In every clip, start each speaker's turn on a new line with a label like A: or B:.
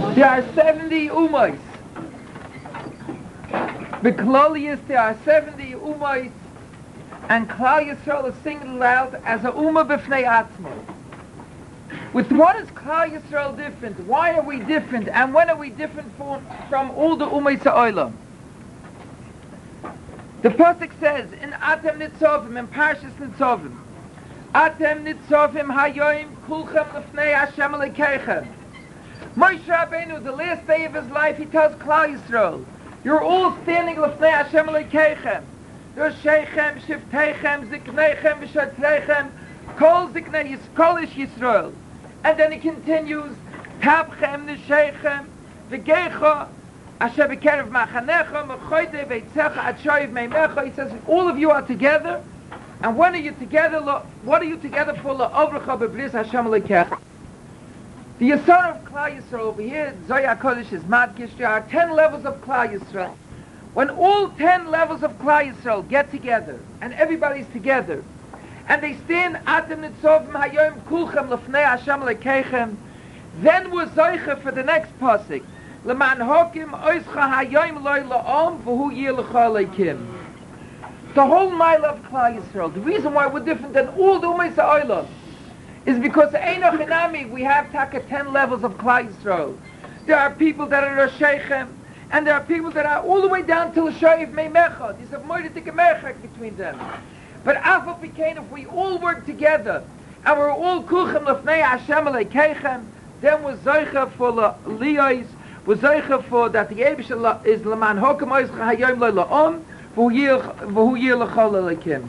A: There are 70 ummahs. Beklolius, there are 70 ummahs, and Klal Yisrael is singled out as a ummah b'fnei atzmo. With what is Klal Yisrael different? Why are we different? And when are we different from all the ummahs ha'olam? The pasuk says in Atem Nitzovim, in Parshas Nitzovim, Atem Nitzovim hayoim kulchem lefnei Hashem Elokeichem. Moshe Rabbeinu, the last day of his life, he tells Klal Yisrael, you're all standing lefnei Hashem Elokeichem. You're sheichem, shiftechem, zikneichem, v'shatrechem, kol ziknei kol ish Yisrael. And then he continues, Tabchem nisheichem, v'geicha, asher b'kerev machanecha, mechoyde v'etzecha, atshoyiv meimecha. He says, all of you are together. And when are you together? What are you together for? La'ovrecha b'bris Hashem Elokeichem. The Yisrael of Klal Yisrael over here, Zohar Kodesh is Madgish, there are 10 levels of Klal Yisrael. When all 10 levels of Klal Yisrael get together, and everybody's together, and they stand Atem Nitzovim Hayoim Kulchem Lefnei Hashem Elokeichem, then we're Zoicha for the next pasuk. Leman Hokim Oischa Hayoim Loi La'om V'hu Yir L'cha Elokim. The whole mile of Klal Yisrael, the reason why we're different than all the Ummahs Ha'olam, is because Einoch Inami, we have taka 10 levels of Klal Yisrael. There are people that are Roshechem, and there are people that are all the way down to L'shoyiv Meimecha. There's a Moedetik Mechak between them. But Afal Pikein, if we all work together, and we're all Kulchem Lefnei Hashem Elokeichem, then we're Zoicha for Liyos, we're Zoicha for that the Eibusha is Leman Hokem Oischa Hayoim Lo La'om, V'hu Yir L'chol Elokim.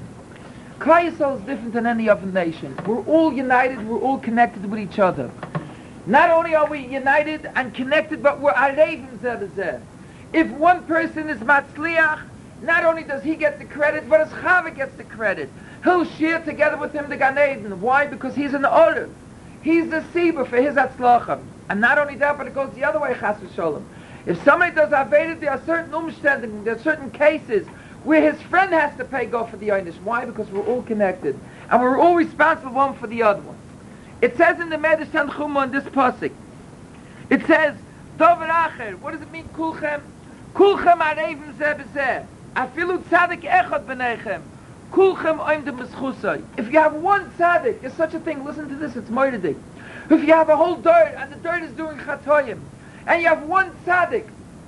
A: Klal Yisrael is different than any other nation. We're all united, we're all connected with each other. Not only are we united and connected, but we're Arevim Zeh B'Zeh. If one person is Matzliach, not only does he get the credit, but his Chava gets the credit. He'll share together with him the Gan Eden. Why? Because he's an Olive. He's the Siba for his Atzlachim. And not only that, but it goes the other way, Chas v'Sholem. If somebody does Aveda, there are certain umständen, there are certain cases where his friend has to pay go for the Einish. Why? Because we're all connected. And we're all responsible one for the other one. It says in the Medrash Tanchuma in this pasuk, it says, Dover Acher, what does it mean, Kulchem? Kulchem Arevim Zeh B'Zeh. Afilu Tzadik Echad B'Neichem. Kulchem Oimdem B'Schusay. If you have one Tzadik, there's such a thing, listen to this, it's Moededik. If you have a whole dirt, and the dirt is doing Chatoyim, and you have one Tzadik,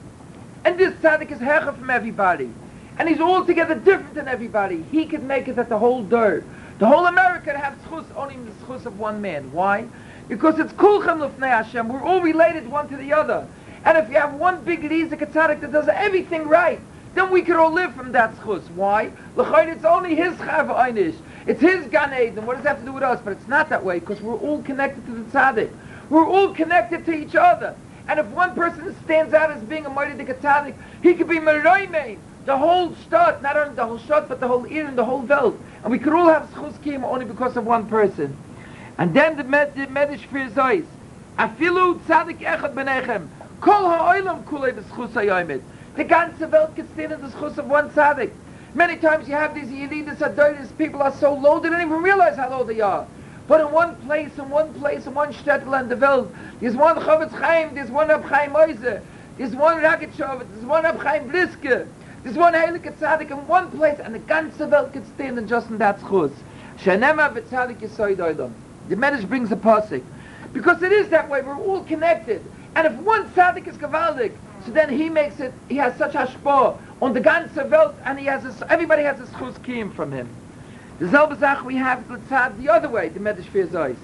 A: and this Tzadik is Hecha from everybody, and he's altogether different than everybody, he could make it that the whole dirt, the whole America have schus, only the schus of one man. Why? Because it's Kulchem Lefnei Hashem. We're all related one to the other. And if you have one big Rizik Tzadik that does everything right, then we could all live from that schus. Why? L'chayr, it's only his Chav Einish. It's his Gan Eden. What does that have to do with us? But it's not that way, because we're all connected to the Tzadik. We're all connected to each other. And if one person stands out as being a Moededik Tzadik, he could be Meroimein. The whole shtot, not only the whole shtot, but the whole ear and the whole Welt. And we could all have schus kiyum only because of one person. And then the Medrash Fir Zois, Afilu Tzadik Echad B'Neichem, Kol ha'olam kulei b'schus hayomet. The ganze Welt can stand in the schus of one Tzadik. Many times you have these Yelidus Adoidus, people are so low, they don't even realize how low they are. But in one place, in one shtetl in the Welt, there's one Chavetz Chaim, there's one Reb Chaim Oizer, there's one Ragetchovet, there's one Reb Chaim Briske, there's one Heilige Tzadik in one place, and the ganze Welt can stand in just in that schus. Shenema v'tzadik yisoid oidam. The Medrash brings a pasuk. Because it is that way, we're all connected. And if one Tzadik is Gavaldik, so then he makes it, he has such hashpah on the ganze Welt, and he has everybody has a schus kiyum from him. The selbe Zach we have the other way, the Medrash Fir Zois.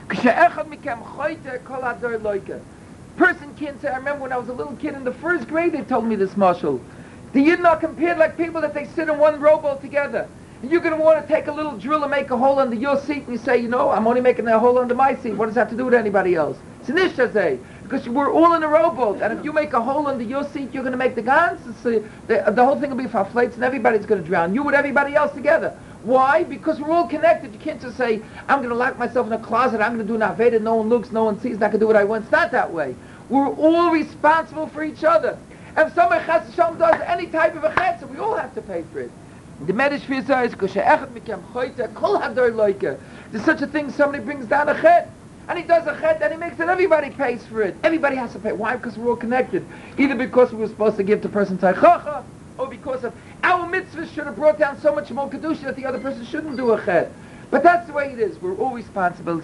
A: Person can't say, I remember when I was a little kid in the first grade, they told me this mashal. The Yidden are compared like people that they sit in one rowboat together. And you're going to want to take a little drill and make a hole under your seat, and you say, you know, I'm only making a hole under my seat. What does that have to do with anybody else? It's an ishtazeh. Because we're all in a rowboat, and if you make a hole under your seat, you're going to make the gans. The whole thing will be faflates, and everybody's going to drown. You with everybody else together. Why? Because we're all connected. You can't just say, I'm going to lock myself in a closet, I'm going to do an aveda, no one looks, no one sees, and I can do what I want. It's not that way. We're all responsible for each other. And if somebody Chas Hashem does any type of a chetz, we all have to pay for it. The Medrash Fir Zois, there's such a thing, somebody brings down a chet, and he does a chet, and he makes it, everybody pays for it. Everybody has to pay. Why? Because we're all connected. Either because we were supposed to give the person teichacha, or because of our mitzvahs should have brought down so much more kedusha that the other person shouldn't do a chet. But that's the way it is. We're all responsible.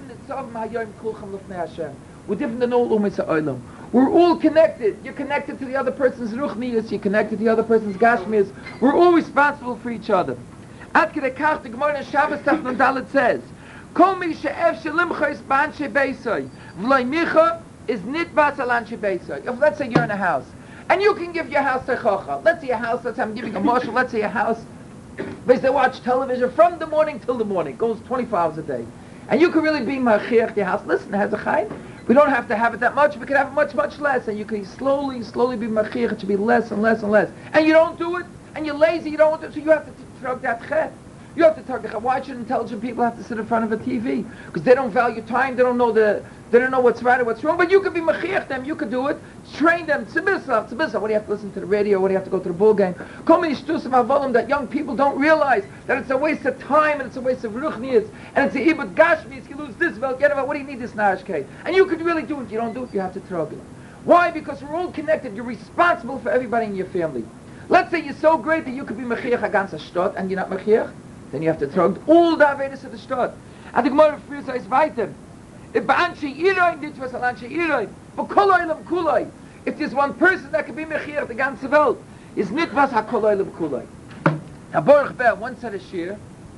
A: We're different than all ummah ha'olam. We're all connected. You're connected to the other person's ruchnius. You're connected to the other person's gashmius. We're all responsible for each other. Ad kedei kach, the Gemara in Shabbos Taf Nun Dalet says, Kol mi she'ef shelimcha is b'anshe beisai, v'loi micha is nitbas al anshe beisai. If let's say you're in a house, and you can give your house techacha. Let's say a house, let's say I'm giving a marshal, let's say a house, they watch television from the morning till the morning. It goes 24 hours a day. And you can really be machiach your house. Listen, it has a chayim. We don't have to have it that much. We can have it much, much less. And you can slowly be machiach. It should be less and less and less. And you don't do it, and you're lazy, you don't want to, so you have to throw that chet. You have to talk to why should intelligent people have to sit in front of a TV? Because they don't value time, they don't know what's right or what's wrong, but you could be mechiach them, you could do it, train them, tzibisa, what do you have to listen to the radio, what do you have to go to the ball game? Call me shtusim avolim that young people don't realize that it's a waste of time and it's a waste of ruchnias and it's a ibud gashmis, you lose this vel, get about, what do you need this nashkei? And you could really do it, you don't do it, you have to throw it. Why? Because we're all connected, you're responsible for everybody in your family. Let's say you're so great that you could be mechiach against a shtot and you're not mechiach. Then you have to throw all the Avedas of the Shtad. And the Gemara frees us weiter. If there's one person that can be Mechir, the ganze Welt, is nitwas ha-kol oilam kulay. Now Baruch Ber once had a shir,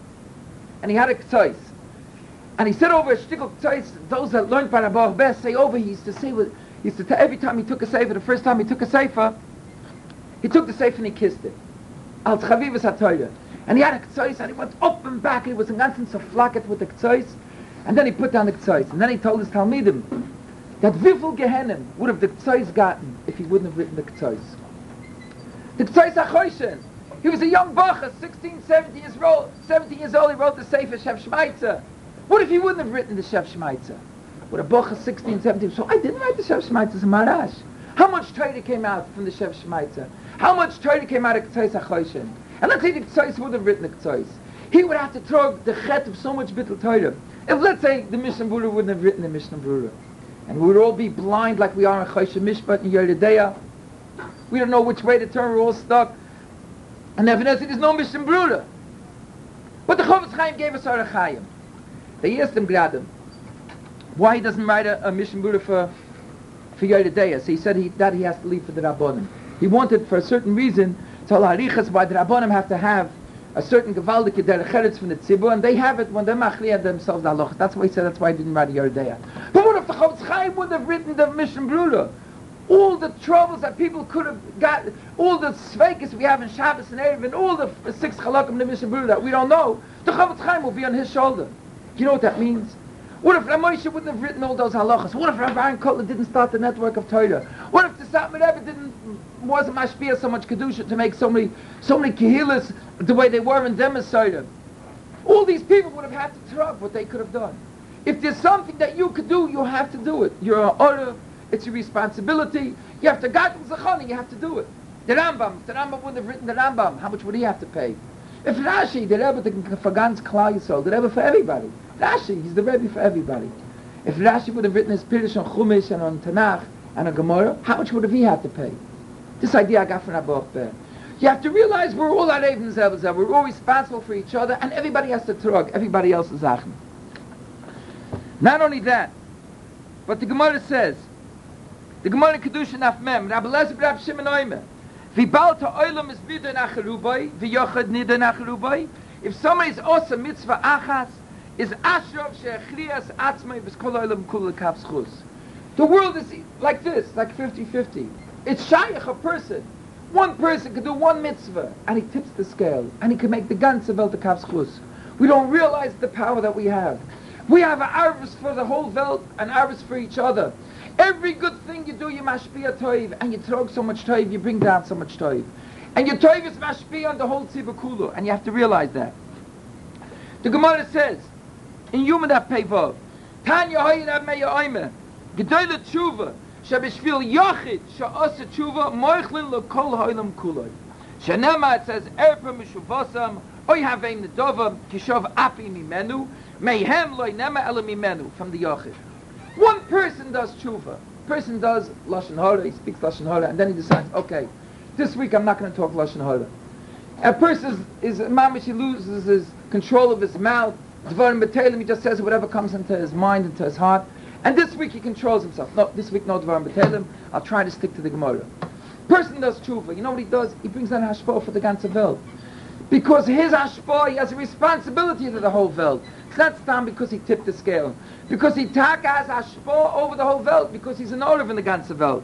A: and he had a k'tzais. And he said over a shtickle k'tzais, those that learned by Baruch Ber say over, he used to say, every time he took a sefer, the first time he took a sefer, he took the sefer and he kissed it. Al Chavivas HaTorah. And he had a k'tzais, and he went up and back, and he was in ganzen so flacket with the k'tzais, and then he put down the k'tzais, and then he told his Talmidim that Viful Gehenim would have the k'tzais gotten if he wouldn't have written the k'tzais. The k'tzais HaChoshen. He was a young bacha, 16, 17 years old, he wrote the Sefer Shev Shmaitza. What if he wouldn't have written the Shev Shmaitza? With a bacha 16, 17, so I didn't write the Shev Shmaitza as a Marash. How much Torah came out from the Shev Shmaitza? How much Torah came out of k'tzais HaChoshen? And let's say the K'tzais would have written the K'tzais. He would have to throw the chet of so much bittul Torah. If let's say the Mishnah Berurah wouldn't have written the Mishnah Berurah, and we would all be blind like we are in Choshen Mishpat and Yeridea, we don't know which way to turn, we're all stuck. And Nebuchadnezzar, there's no Mishnah Berurah. But the Chofetz Chaim gave us our Chaim. They asked him, Gradim, why he doesn't write a Mishnah Berurah for Yeridea. So he said that he has to leave for the Rabbanim. He wanted, for a certain reason, so harichas, why the Rabbanim have to have a certain gewaldige derecheretz from the tzibur, and they have it when they machliah themselves the halachas. That's why he said, that's why he didn't write a Yeridea. But what if the Chofetz Chaim would have written the Mishnah Berurah? All the troubles that people could have got, all the sveikas we have in Shabbos and Erev, and all the 6 halakim in the Mishnah Berurah that we don't know, the Chofetz Chaim will be on his shoulder. You know what that means? What if Ramosha wouldn't have written all those halachas? What if Rav Aaron Kotler didn't start the network of Torah? What if the Satmar Rebbe wasn't mashpia so much kedusha to make so many kehilas the way they were in Demasayim? All these people would have had to throw up what they could have done. If there's something that you could do, you have to do it. You're an order. It's your responsibility. You have to gatten zachani. You have to do it. The Rambam wouldn't have written the Rambam. How much would he have to pay? If Rashi, the Rebbe for ganz Klal Yisrael, the Rebbe for everybody. Rashi, he's the Rebbe for everybody. If Rashi would have written his Pirush on Chumash and on Tanakh and on Gemara, how much would have he had to pay? This idea I got from Abuch Ber. You have to realize we're all Arev and Zev. We're all responsible for each other, and everybody has to trug. Everybody else is Achim. Not only that, but the Gemara says, the Gemara Kedusha Naf Mem, Rabbi Lezer Rab Shimon Oimer, V'balta oilam is nida nacharubai, v'yochad nida nacharubai. If somebody's osa mitzvah achas, is ashrov she'echrias atzmai v'skol oilam kula kav schus. The world is like this, like 50-50. It's shayach a person. One person can do one mitzvah, and he tips the scale, and he can make the ganze Welt a kav schus. We don't realize the power that we have. We have an arvus for the whole Welt, and arvus for each other. Every good thing you do, you mashpia toiv, and you throw so much toiv, you bring down so much toiv. And your toiv is mashpia on the whole tzibur kulu, and you have to realize that. The Gemara says, in Yuma Daf Pei Vav, Tanya hoyin ab meya oime, gedoyle tshuva, shebishvil yochid, sha'asa tshuva, moichlin l'kol ho'ilam kuloi. Shenema, it says, erpa mishuvosam, oy haveim nedovam, kishov api mimenu, Mehem loy nema ela mimenu, from the Yochid. One person does tshuva. Person does Lashon Hara, he speaks Lashon Hara, and then he decides, okay, this week I'm not going to talk Lashon Hara. A person is mamish, he loses his control of his mouth. Dvarim b'teilim, he just says whatever comes into his mind, into his heart. And this week he controls himself. No, this week no Dvarim b'teilim. I'll try to stick to the Gemara. Person does tshuva. You know what he does? He brings down hashpah for the ganze Welt. Because his hashpah, he has a responsibility to the whole Welt. It's not done because he tipped the scale. Because he taka has hashpah over the whole Welt. Because he's an olive in the ganze Welt.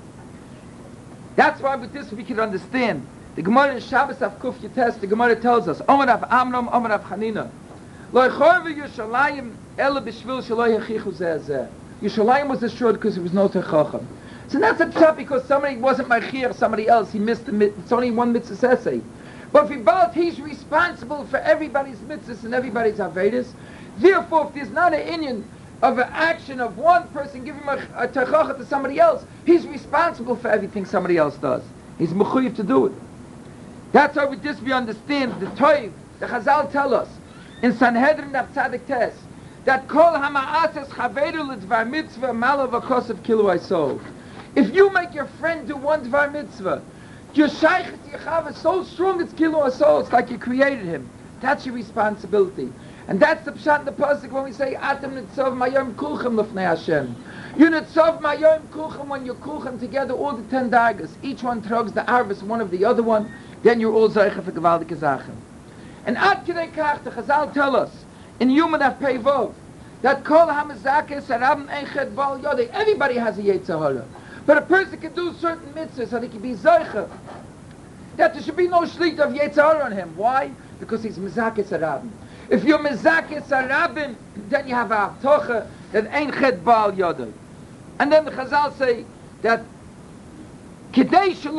A: That's why with this we can understand. The Gemara in Shabbos Avkuf Yates, the Gemara tells us, Omer Av Amram, Omer Av Chanina, Lo Chorve Yerushalayim Ela B'Shvil Shelo Yechichu Zeh Zeh. Yerushalayim was destroyed because there was no Techacham. So that's a pshat because somebody wasn't Machir, somebody else, he missed the mitzvah. It's only one mitzvah essay. But if he both, he's responsible for everybody's mitzvahs and everybody's Avedis. Therefore, if there's not an inyan of an action of one person giving a Techacha to somebody else, he's responsible for everything somebody else does. He's mechuyev to do it. That's how with this we understand the Toiv, the Chazal tell us in Sanhedrin Daf Tzadik Tes that Kol Hama'ases Chaveru L'Dvar Mitzvah Malav Akos of Kilu Aisov. If you make your friend do one Dvar Mitzvah, your Shaykh Yichav is so strong it's Kilu Aisov, it's like you created him. That's your responsibility. And that's the pshat in the pasuk when we say Atem Nitzov Mayom Kulchem Lefnei Hashem. You Nitzov Mayom Kulchem, when you're Kulchem together, all the 10 dagas, each one throws the arvis one of the other one, then you're all Zeicha for Gewaldike Zachen. And Ad Kidei Kach, the Chazal tell us, in Yuman Af Pei Vov, that Kol HaMezakeh Sarabim Eichet Bal Yodei, everybody has a Yetzer Hara. But a person can do certain mitzvahs and he can be Zeicha. That there should be no shlit of Yetzer Hara on him. Why? Because he's Mezakeh Sarabim. If you're Mezakeh Sarabim, then you have a Haftocha that Eichet Bal Yodei. And then the Chazal say that a person,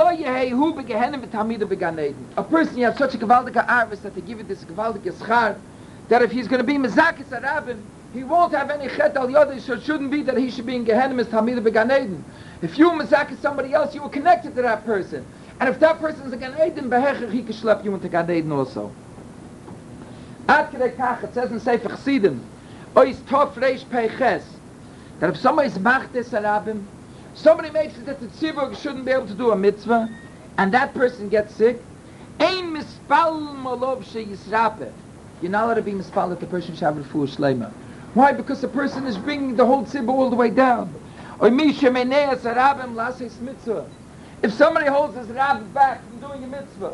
A: you have such a gewaldige arvis that they give it this gewaldige schar, that if he's going to be mezakis arabim, he won't have any chet al yodeh, so it shouldn't be that he should be in Gehenim as Talmidei Began Eden. If you mezakis somebody else, you were connected to that person. And if that person is a Gan Eden, behecher, he can schlep you into Gan Eden also. Ad Kedei Kach, it says in Sefer Chassidim, Ois Tov Reish Peiches, that if somebody is machtes arabim, somebody makes it that the tzibur shouldn't be able to do a mitzvah, and that person gets sick. Ein mispal malov sheyisrape. You're not allowed to be mispal that the person should have refuah shleima. Why? Because the person is bringing the whole tzibur all the way down. Or misha meneas arabim lases mitzvah. If somebody holds his rab back from doing a mitzvah,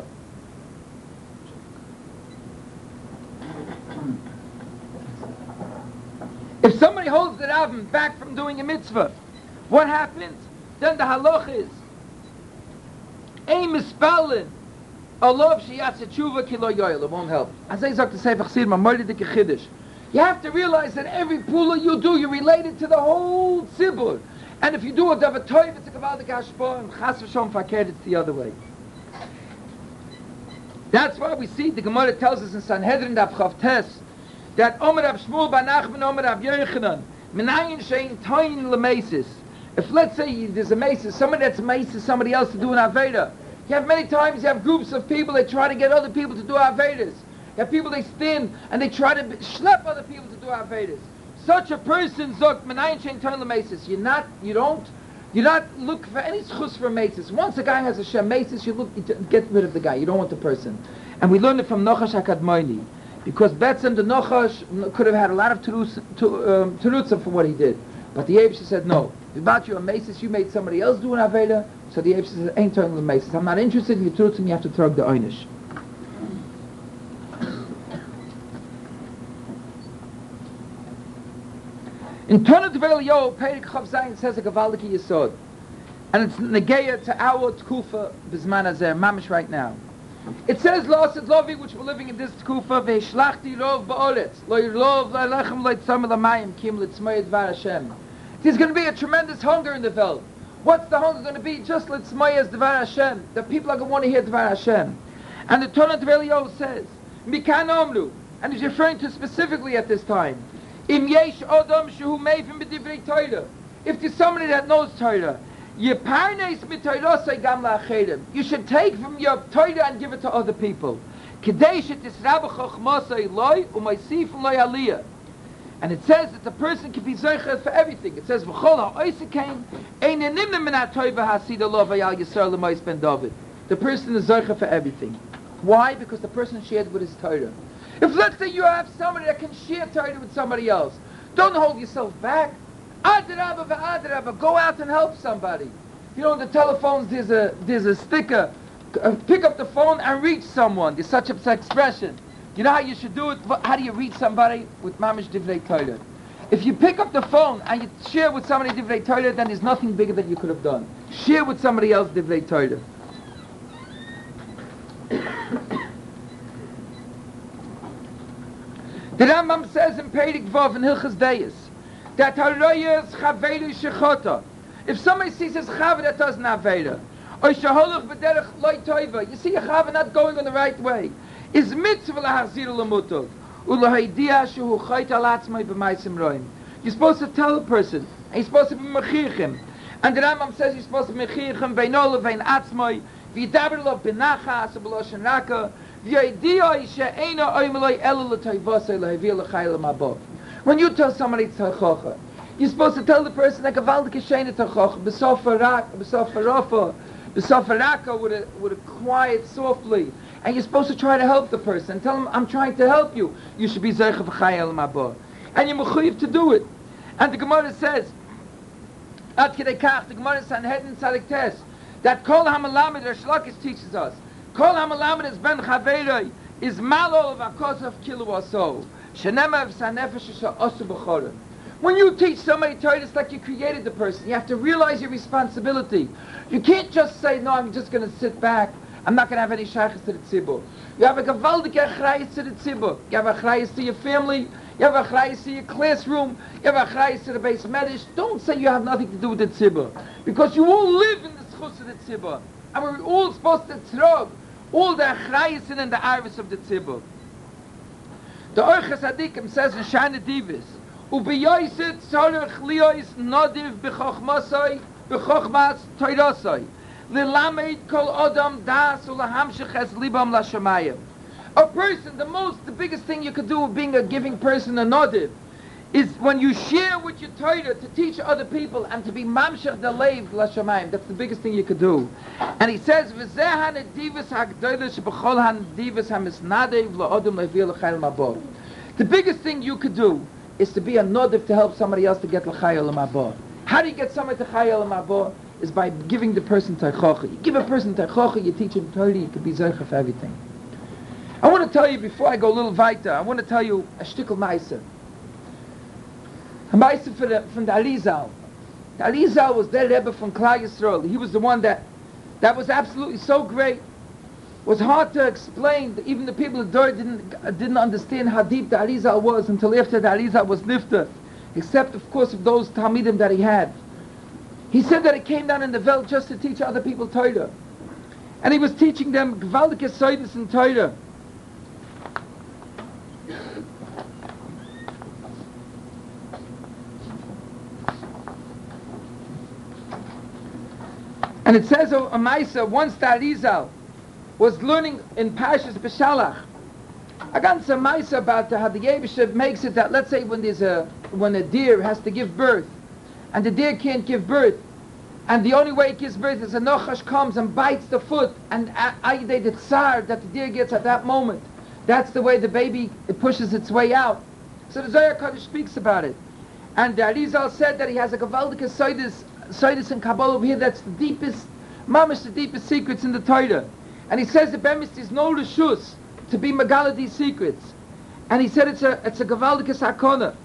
A: if somebody holds the rabbin back from doing a mitzvah, what happens? Then the halach is Ein mispalin Olav sheyatze tshuva ki lo yoel. It won't help. As I say to Sefer Chassidim, a moed dike chiddush. You have to realize that every pula you do, you're related to the whole tzibur. And if you do a davar toiv, it's a gewaldige hashpah, and chas v'shom fakert, it's the other way. That's why we see the Gemara tells us in Sanhedrin Daf Chav Tes that Omer Rav Shmuel bar Nachman, Omer Rav Yochanan, Menayin shein toin lemesis. If let's say there's a mesis, somebody that's mesis somebody else to do an aveda. You have many times, you have groups of people that try to get other people to do avedas. You have people they stand and they try to schlep other people to do avedas. Such a person zok menayin shein toin lemesis. You don't look for any schus for mesis. Once a guy has a shem mesis, you get rid of the guy. You don't want the person. And we learned it from Nochash HaKadmoni. Because Betzim the Nochash could have had a lot of terutzim for what he did. But the Yevsha said, no. About you a mesis, you made somebody else do an aveda. So the Yevsha said, ain't turning the mesis. I'm not interested in your terutzim, you have to throw the oynish. In Tona Dvel Yo, Perik Chav Zayin says a Gavaldiki Yesod. And it's Negeya to our Tkufa Bizman Azer, Mamish right now. It says, Lo Asid Lovi, which we're living in this Tkufa, Ve'ishlachti Rov Ba'oretz, Lo Yirlov, Lo Yirlechem, Lo Yitzam L'mayim, Kim Litzmoy Dvar Hashem. There's going to be a tremendous hunger in the world. What's the hunger going to be? Just Litzmoy Dvar Hashem. The people are going to want to hear Dvar Hashem. And the Tona Dvel Yo says, Mikan Omru, and he's referring to specifically at this time, Im yesh odom shehu meivim b'divrei Torah. If there's somebody that knows Torah, Yeparnes b'Torah gam la'acherim. You should take from your Torah and give it to other people. Kedei shetisrabe chochmasei loy u'maisif loy aliyah. And it says that the person can be Zocher for everything. It says, V'chol ha'oisikein, ein nimna min ha'toiva ha'asida lo v'yal Yisrael l'mois ben David. The person is Zocher for everything. Why? Because the person shared with his Torah. If let's say you have somebody that can share Torah with somebody else, don't hold yourself back. Adrabah v'adrabah, go out and help somebody. You know, on the telephones there's a sticker. Pick up the phone and reach someone. There's such an expression. You know how you should do it? How do you reach somebody? With mamish divrei Torah. If you pick up the phone and you share with somebody divrei Torah, then there's nothing bigger that you could have done. Share with somebody else divrei Torah. The Rambam says in Perek Vav in Hilchos Deis that haroyes chavelu shechota. If somebody sees his chaver that doesn't have veda, or sheholach b'derech loy toiva, you see a chaver not going on the right way, is mitzvah lahazir l'mutov ulahidiyah shehu chayt al atzmai b'maisim roim. You're supposed to tell a person, and you're supposed to be mechirchim. And the Rambam says you're supposed to be mechirchim beino levein atzmai v'yidaber lo b'nachas v'loshen raka v'yidiyah she'eino oimeloi elu l'toivosei l'havir l'chai l'mabov. When you tell somebody tzarchocha, you're supposed to tell the person like a valdik shayna tzarchocha b'sofa rafa b'sofa raka with a quiet, softly. And you're supposed to try to help the person. Tell them, I'm trying to help you. You should be Zeicha v'chayel ma'bo. And you're mechuyev to do it. And the Gemara says, Ad Kedei Kach, the Gemara Sanhedrin Tzadik Tes, that Kol HaMalamed, Reish Lakish teaches us, Kol HaMalamed is ben chaveroi, is malol v'akosov kilu aso, shenema v'sanefesh she'osu b'chorah. When you teach somebody Torah, it's like you created the person. You have to realize your responsibility. You can't just say, no, I'm just going to sit back. I'm not going to have any shaykhs to the tzibur. You have a gewaldige achrayus to the tzibur. You have a achrayus to your family. You have a achrayus to your classroom. You have a achrayus to the base medish. Don't say you have nothing to do with the tzibur. Because you all live in the schus of the tzibur. And we're all supposed to trog all the achrayus and the arvis of the tzibur. The Orchos Hadikim says in Shana Divis, Ubiyoyset tzorech liyois nodiv b'chochmasoi b'chochmas toirosoi. A person, the biggest thing you could do with being a giving person, a nodiv, is when you share with your Torah to teach other people and to be mamshech the leiv l'shamayim. That's the biggest thing you could do. And he says, the biggest thing you could do is to be a nodiv to help somebody else to get l'chayil l'mabor. How do you get somebody to chayil l'mabor? Is by giving the person teichocha. You give a person teichocha, you teach him Torah, you can be zeicha for everything. I want to tell you, before I go a little weiter, I want to tell you a shtickle ma'aser. A ma'aser from the Arizal. The Arizal was their Rebbe from Klal Yisrael. He was the one that was absolutely so great. It was hard to explain. Even the people of Dor didn't understand how deep the Arizal was until after the Arizal was nifter. Except, of course, of those Talmidim that he had. He said that he came down in the Welt just to teach other people Torah. And he was teaching them gewaldige Soides in Torah. And it says of Amaisa, once the Arizal was learning in Parshas Beshalach, I got some Amaisa about how the Yebishah makes it that, let's say when a deer has to give birth, and the deer can't give birth, and the only way it gives birth is a nochash comes and bites the foot, and the tsar that the deer gets at that moment, that's the way the baby, it pushes its way out. So the Zohar Kodesh speaks about it. And the Arizal said that he has a gewaldige Soides in Kabbalah over here, that's the deepest, mamish, the deepest secrets in the Torah. And he says the Bemis is no reshus to be Megala these secrets. And he said it's a gewaldige sakona.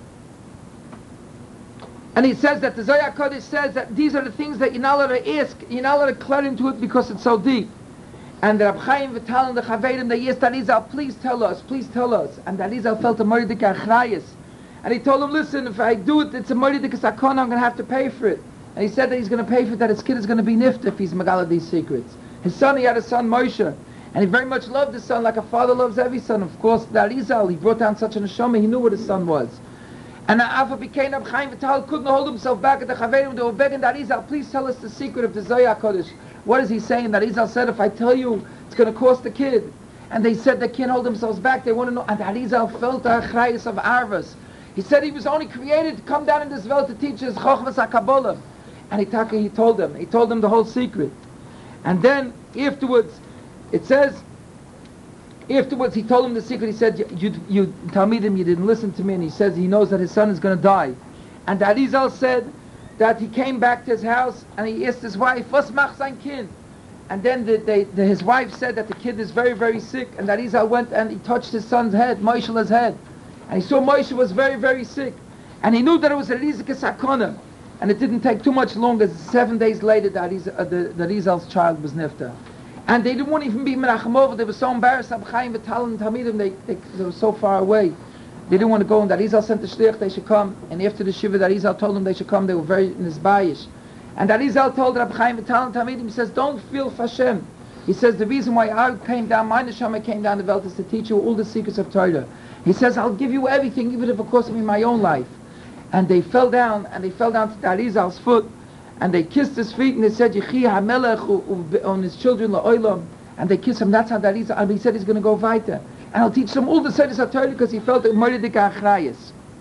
A: And he says that the Zohar Kodesh says that these are the things that you're not allowed to ask, you're not allowed to clear into it because it's so deep. And the Rab Chaim Vital and the Chaverim, they asked Arizal, please tell us. And Arizal felt a Moridik Achrayas. And he told him, listen, if I do it, it's a Moridik Sakon, I'm going to have to pay for it. And he said that he's going to pay for it, that his kid is going to be nift if he's Megala these secrets. His son, he had a son, Moshe. And he very much loved his son like a father loves every son. Of course, the Arizal, he brought down such an neshama, he knew what his son was. And Alpha became Rab Chaim Vital, couldn't hold himself back at the Chaverim. They were begging the Arizal, please tell us the secret of the Zohar Kodesh. What is he saying? The Arizal said, if I tell you, it's going to cost the kid. And they said they can't hold themselves back, they want to know. And the Arizal felt the achrayus of Arvas. He said he was only created to come down in this world to teach us Chochmas HaKabbalah. And he told them the whole secret. And then afterwards, it says, afterwards he told him the secret. He said, you Talmidim, you didn't listen to me. And he says he knows that his son is going to die. And the Arizal said that he came back to his house and he asked his wife, "Was macht sein Kind?" And then his wife said that the kid is very, very sick. And the Arizal went and he touched his son's head, Moishela's head. And he saw Moshe was very, very sick. And he knew that it was a Rizike Sakona. And it didn't take too much longer. 7 days later, the Arizal's child was nifta. And they didn't want to even be Menachem over. They were so embarrassed. Chaim, Vital, and Talmidim, they were so far away. They didn't want to go. And the Arizal sent the shliach, they should come. And after the shiva, the Arizal told them they should come. They were very nisbayish. And the Arizal told Rabbi Chaim, Vital, and Talmidim, he says, don't feel Hashem. He says, the reason why I came down, my neshama came down the Welt is to teach you all the secrets of Torah. He says, I'll give you everything, even if it costs me my own life. And they fell down to the Arizal's foot, and they kissed his feet, and they said, Yechi HaMelech on his children, La'olam, and they kissed him. That's how the Arizal, and he said he's going to go weiter. And I'll teach them all the Seder Torah because he felt that Moedik Achrayas.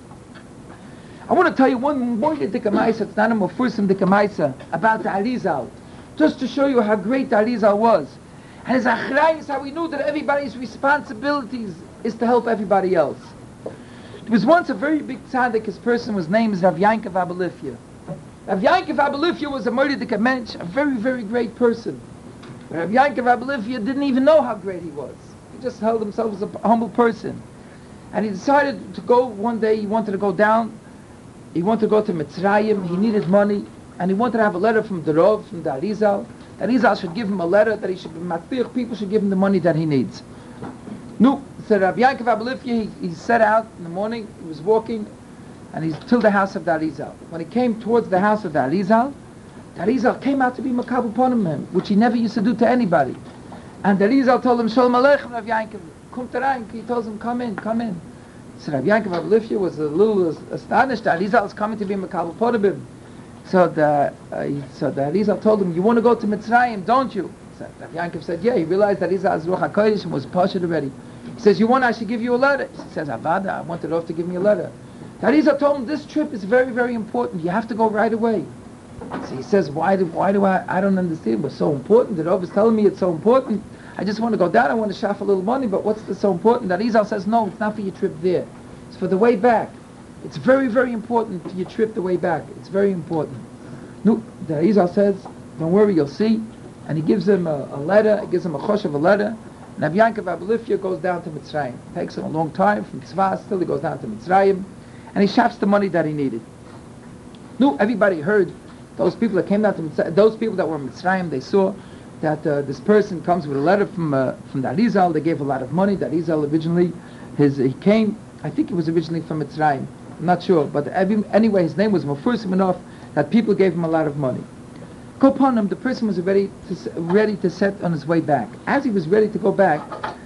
A: I want to tell you one Moedik Maisa, it's not a Mofursim Dik Maisa, about the Arizal, just to show you how great the Arizal was. And his Achrayas, how he knew that everybody's responsibilities is to help everybody else. There was once a very big tzaddik, his person was named Rav Yankov Abelifia. Rav Yankov Abelifia was a Moedik Mensch, a very, very great person. Rav Yankov Abelifia didn't even know how great he was. He just held himself as a humble person. And he decided to go one day, he wanted to go down, he wanted to go to Mitzrayim, he needed money, and he wanted to have a letter from the Rav, from the Arizal. The Arizal should give him a letter that he should be matbich, people should give him the money that he needs. No, so Rabbi Yankov Abelifia, he set out in the morning, he was walking, and he's till the house of the Arizal. When he came towards the house of the Arizal came out to be Makabel upon him, which he never used to do to anybody. And the Arizal told him, Shalom Aleichem, Rabbi Yankov, come to rein. He tells him, come in. So Rabbi Yankov Abelifia was a little astonished. The Arizal is coming to be Makabel upon him. So the Arizal told him, you want to go to Mitzrayim, don't you? So Rabbi Yankov said, yeah. He realized that Arizal's Ruach HaKodesh and was partial already. He says, you want I should give you a letter? He says, Avada, I wanted Rav to give me a letter. The Arizal told him, this trip is very, very important. You have to go right away. So he says, why do I don't understand. It was so important. The Rav is telling me it's so important. I just want to go down. I want to shaft a little money, but what's so important? The Arizal says, no, it's not for your trip there. It's for the way back. It's very, very important for your trip the way back. It's very important. No, the Arizal says, don't worry, you'll see. And he gives him a letter. He gives him a chosh of a letter. And Rabbi Yankov Abelifia goes down to Mitzrayim. It takes him a long time from Tzvah, still he goes down to Mitzrayim, and he shafts the money that he needed. No, everybody heard. Those people that came down to Mitzrayim, those people that were in Mitzrayim, they saw that this person comes with a letter from the Arizal. They gave a lot of money. The Arizal originally, he came, I think he was originally from Mitzrayim. I'm not sure, but anyway, his name was Mofursim enough that people gave him a lot of money. Kopanim, the person was ready to set on his way back. As he was ready to go back,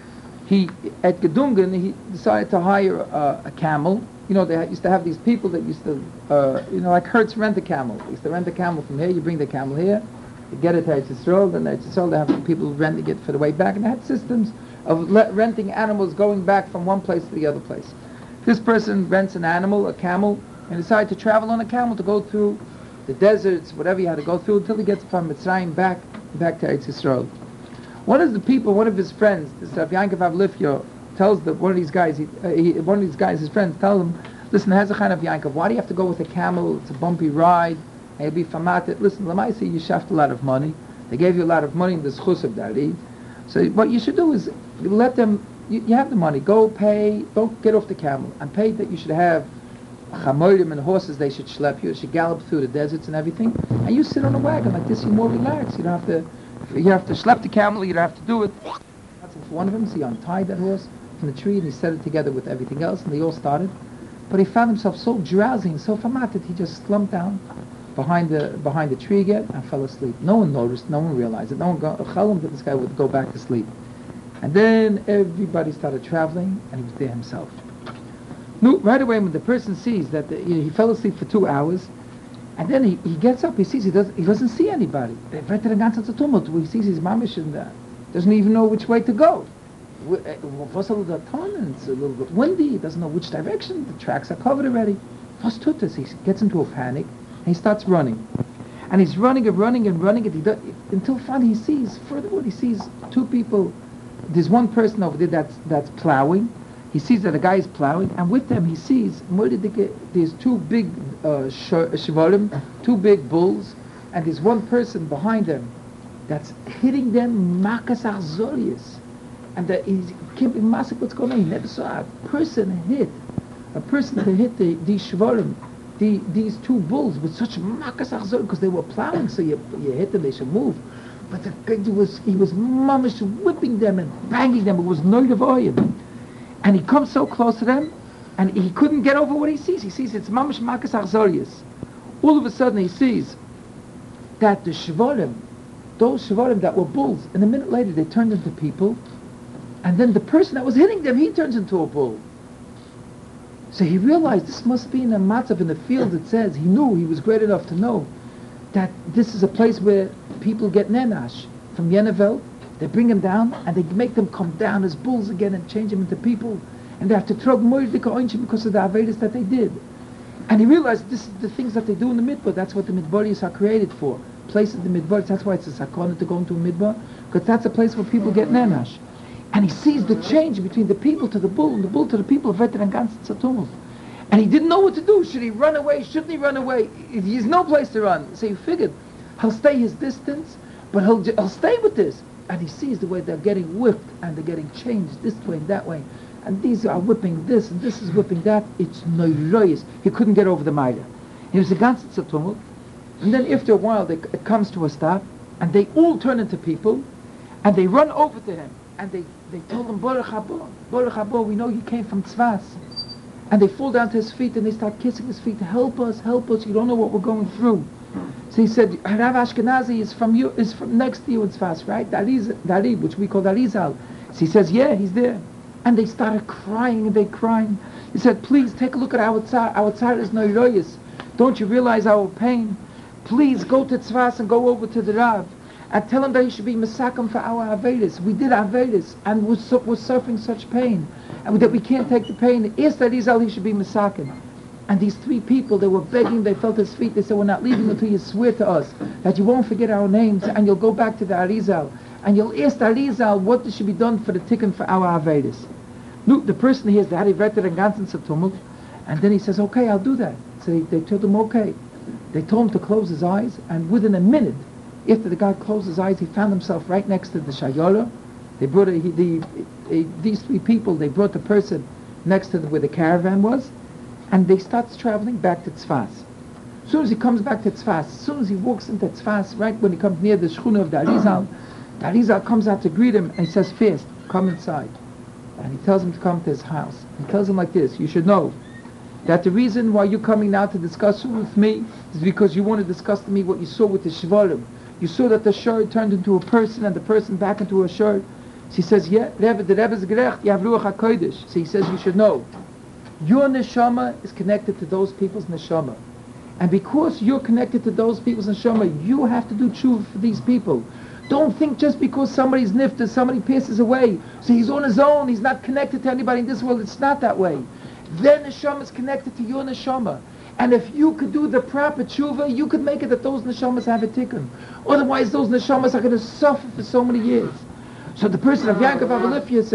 A: at Gedungen, he decided to hire a camel. You know, they used to have these people that used to, like Hertz rent a camel. They used to rent a camel from here, you bring the camel here, you get it to Eretz Yisrael, then Eretz Yisrael, they have people renting it for the way back, and they had systems of renting animals going back from one place to the other place. This person rents an animal, a camel, and decided to travel on a camel to go through the deserts, whatever he had to go through, until he gets from Mitzrayim back to Eretz Yisrael. One of his friends, this Rabbi Yankov Abelifia, tells one of these guys, his friends, tell him, listen, there's a kind of Yankov, why do you have to go with a camel? It's a bumpy ride, and you'll be famatet. Listen, Lamaisi, you shaft a lot of money. They gave you a lot of money in the schus of Dari. So what you should do is, let them, you have the money, go pay, don't get off the camel, and pay that you should have chamorim and horses, they should schlep you, they should gallop through the deserts and everything, and you sit on a wagon like this, you're more relaxed. You don't have to schlep the camel, you don't have to do it. That's for one of them, so he untied that horse from the tree and he set it together with everything else, and they all started. But he found himself so drowsy and so famated, he just slumped down behind the tree again and fell asleep. No one noticed, no one realized it, no one that this guy would go back to sleep. And then everybody started traveling, and he was there himself. No, right away when the person sees that he fell asleep for 2 hours, and then he gets up, he sees he doesn't see anybody. He sees his mamish and doesn't even know which way to go.
B: was a little ton, and it's a little bit windy. He doesn't know which direction. The tracks are covered already. Was tut es? He gets into a panic, and he starts running. And he's running and running and running, and until finally he sees, furthermore, he sees two people. There's one person over there that's plowing. He sees that a guy is plowing, and with them he sees, there's two big shivalim, two big bulls, and there's one person behind them that's hitting them makas arzolius. And he's keeping massive what's going on. He never saw a person hit these shivalim, these two bulls with such makas arzolius, because they were plowing, so you hit them, they should move. But he was mamish whipping them and banging them. It was no devoyim. And he comes so close to them, and he couldn't get over what he sees. He sees it's mamish makas arzolius. All of a sudden he sees that the shivalim, those shivalim that were bulls, and a minute later they turned into people, and then the person that was hitting them, he turns into a bull. So he realized this must be in a matzav in the field. It says he was great enough to know that this is a place where people get nenash from Yenevel. They bring them down and they make them come down as bulls again and change them into people, and they have to throw moirdika oinchim because of the avedis that they did. And he realized this is the things that they do in the midbar. That's what the midbaris are created for. Places the midbaris. That's why it's a sakona to go into a midbar, because that's a place where people get nenash. And he sees the change between the people to the bull and the bull to the people of Veteran Gans Tzatumov. And he didn't know what to do. Should he run away? Shouldn't he run away? He's no place to run. So he figured he'll stay his distance, but he'll stay with this. And he sees the way they're getting whipped and they're getting changed this way and that way. And these are whipping this and this is whipping that. It's noiroyes. He couldn't get over the Maida. He was a Gans Tzatumov. And then after a while it comes to a stop, and they all turn into people, and they run over to him. And they told him, Baruch haba, we know you came from Tzvas. And they fall down to his feet and they start kissing his feet. Help us, you don't know what we're going through. So he said, Rav Ashkenazi is from next to you in Tzvas, right? Darib, which we call Darizal. So he says, yeah, he's there. And they started crying and they crying. He said, please take a look at our tzar. Our tzar is noiroyes. Don't you realize our pain? Please go to Tzvas and go over to the Rav and tell him that he should be Masakim for our Avedis. We did Avedis and we're suffering such pain, and that we can't take the pain. Yes, that is how he should be Masakim. And these three people, they were begging, they felt his feet, they said, we're not leaving until you swear to us that you won't forget our names, and you'll go back to the Arizal, and you'll ask the Arizal what should be done for the tikkun for our Avedis. Look, the person hears the Hariveter and Gansen Satumuk, and then he says, okay, I'll do that. So they told him, okay. They told him to close his eyes, and within a minute, after the guy closed his eyes, he found himself right next to the Shayola. They brought these three people, they brought the person next to where the caravan was, and they start traveling back to Tzfas. As soon as he comes back to Tzfas, as soon as he walks into Tzfas, right when he comes near the Shchuna of the Arizal comes out to greet him, and he says, fast, come inside. And he tells him to come to his house. He tells him like this, you should know that the reason why you're coming now to discuss with me is because you want to discuss to me what you saw with the Shvarim. You saw that the shirt turned into a person and the person back into a shirt. So he says, yeah, the Rebbe is gerecht, you have Ruach HaKodesh. So he says, you should know, your neshama is connected to those people's neshama. And because you're connected to those people's neshama, you have to do tshuva for these people. Don't think just because somebody's nifted, somebody passes away, so he's on his own, he's not connected to anybody in this world. It's not that way. Their neshama is connected to your neshama. And if you could do the proper tshuva, you could make it that those neshamas have a tikkun. Otherwise, those neshamas are going to suffer for so many years. So the person of Yankov Avalifia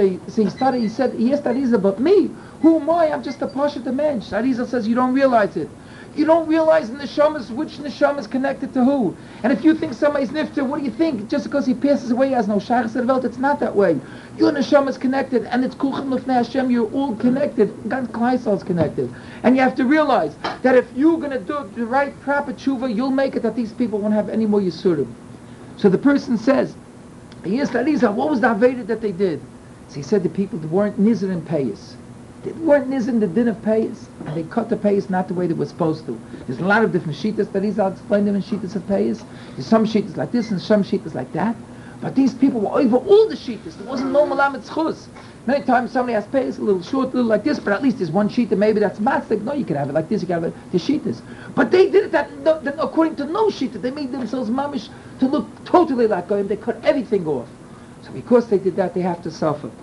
B: he asked Arizal, but me, who am I? I'm just a pasha to mensch. Arizal says, you don't realize it. You don't realize in neshamas which neshama is connected to who. And if you think somebody's nifter, what do you think? Just because he passes away, he has no shaykhs in the world, it's not that way. Your neshama is connected, and it's kulchem lefnei Hashem, you're all connected. God Klaisal is connected. And you have to realize that if you're going to do the right, proper tshuva, you'll make it that these people won't have any more yisurim. So the person says, yes, Arizal, what was the Aveda that they did? So he said the people weren't nizar in payas. They weren't nizar in the din of payas, and they cut the payas not the way they were supposed to. There's a lot of different shittas that Arizal explained them in shittas of payas. There's some shittas like this and some shittas like that. But these people were over all the shittas. There wasn't no malamet schus. Many times somebody has payas, a little short, a little like this, but at least there's one shitta, maybe that's matzlik. No, you can have it like this, you can have it, the shittas. But they did it that according to no shitta. They made themselves mamish to look totally like Goyim. They cut everything off. So because they did that, they have to suffer.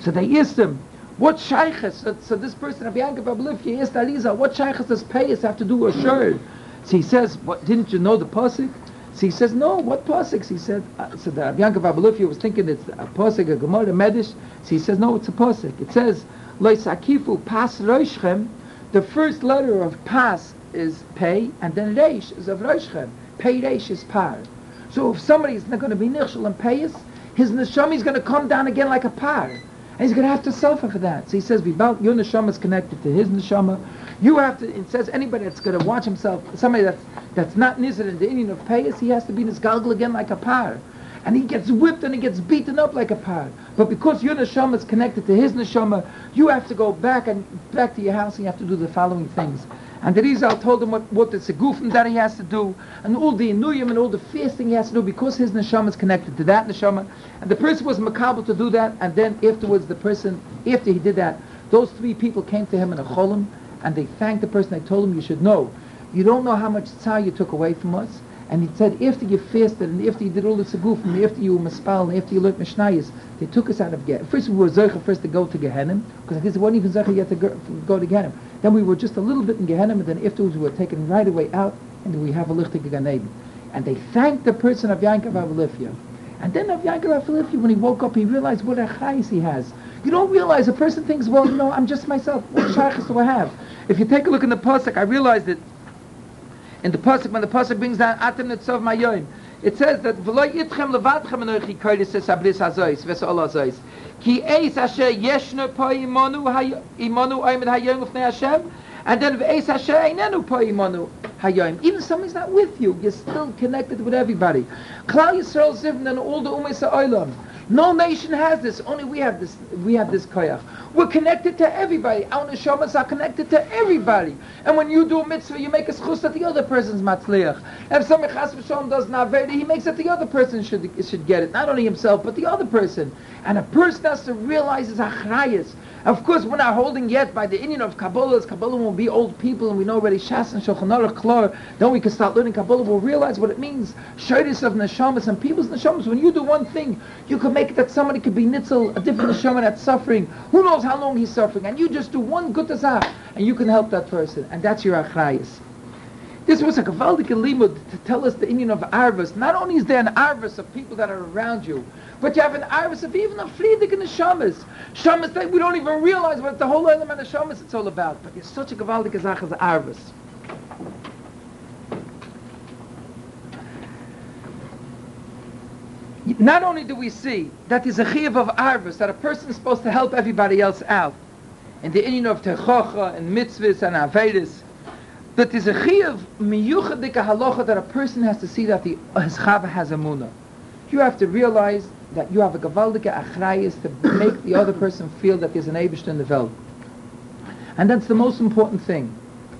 B: So they asked him, what shaykhs? So this person, Rabbi Yankel Bablifia, asked Arizal, what shaykhs does Payas have to do with Shur? So he says, what, didn't you know the pasuk? So he says, no, what pasuk? He said, so the Rabbi Yankel Bablifia was thinking it's a pasuk, a Gemara, a Medish. So he says, no, it's a pasuk. It says, Lo sakifu pas roishchem. The first letter of pas is pay, and then reish is of roishchem. Pay reish is par. So if somebody is not going to be nichshel and payas, his neshama is going to come down again like a par. And he's going to have to suffer for that. So he says, your neshama is connected to his neshama. You have to, it says anybody that's going to watch himself, somebody that's not nizar in the Indian of payas, he has to be in his galgal again like a par. And he gets whipped and he gets beaten up like a par. But because your neshama is connected to his neshama, you have to go back to your house and you have to do the following things. And the Rizal told him what the segufim that he has to do, and all the inuyim and all the fasting he has to do, because his neshama is connected to that neshama. And the person was makabel to do that, and then afterwards the person, after he did that, those three people came to him in a cholim, and they thanked the person. They told him, you should know, you don't know how much tzar you took away from us. And he said, after you fasted, and after you did all the segufim, and after you were mispal, and after you learned mishnayos, they took us out of Gehenna. First we were zeicha first to go to Gehenna, because I guess it wasn't even zeicha yet to go to Gehenna. Then we were just a little bit in Gehenna, and then afterwards we were taken right away out, and then we have a lichtig Gan Eden. And they thanked the person of Yankov Avalifia. And then of Yankov Avalifia, when he woke up, he realized what a chayis he has. You don't realize, a person thinks, well, you know, I'm just myself. What shaykhs do I have? If you take a look in the pasuk, I realized that in the pasuk, when the pasuk brings down Atem Nitzov Mayoim, it says that V'lo yitchem levadchem enochi kodesh es abris hazois v'sol hazois ki eis asher yeshno po imanu oimed hayom ufnei Hashem, and then v'eis asher einenu po imanu hayom. Even somebody's not with you, you're still connected with everybody. Klal Yisrael zivn and all the ummei ha'olam. No nation has this. Only we have this. We have this koyach. We're connected to everybody. Our neshamas are connected to everybody. And when you do a mitzvah, you make a schus that the other person's matzliach. If somebody chas v'shalom does naveda, he makes it the other person should get it. Not only himself, but the other person. And a person has to realize his achrayas. Of course, we're not holding yet by the Indian of Kabbalah. Kabbalah will be old people, and we know already Shas and Shulchan Aruch Klor. Then we can start learning Kabbalah. We'll realize what it means. Shayris of neshamas and people's neshamas. When you do one thing, you can make it that somebody could be nitzel, a different neshama that's suffering. Who knows how long he's suffering? And you just do one good tazah, and you can help that person. And that's your achrayas. This was a gavaldik limud to tell us the Indian of arvus. Not only is there an arvus of people that are around you, but you have an arvus of even a friedik and neshamas. Shamas that we don't even realize what the whole element of shamas it's all about. But it's such a gavaldik azach as arvus. Not only do we see that there's a chiyuv of arvus, that a person is supposed to help everybody else out, in the Indian of techocha and mitzvahs and avedis, that there's a chiyuv miyuchadik halacha that a person has to see that his chava has a munah. You have to realize that you have a gavaldik achrayis to make the other person feel that there's an Eibishter in the world. And that's the most important thing.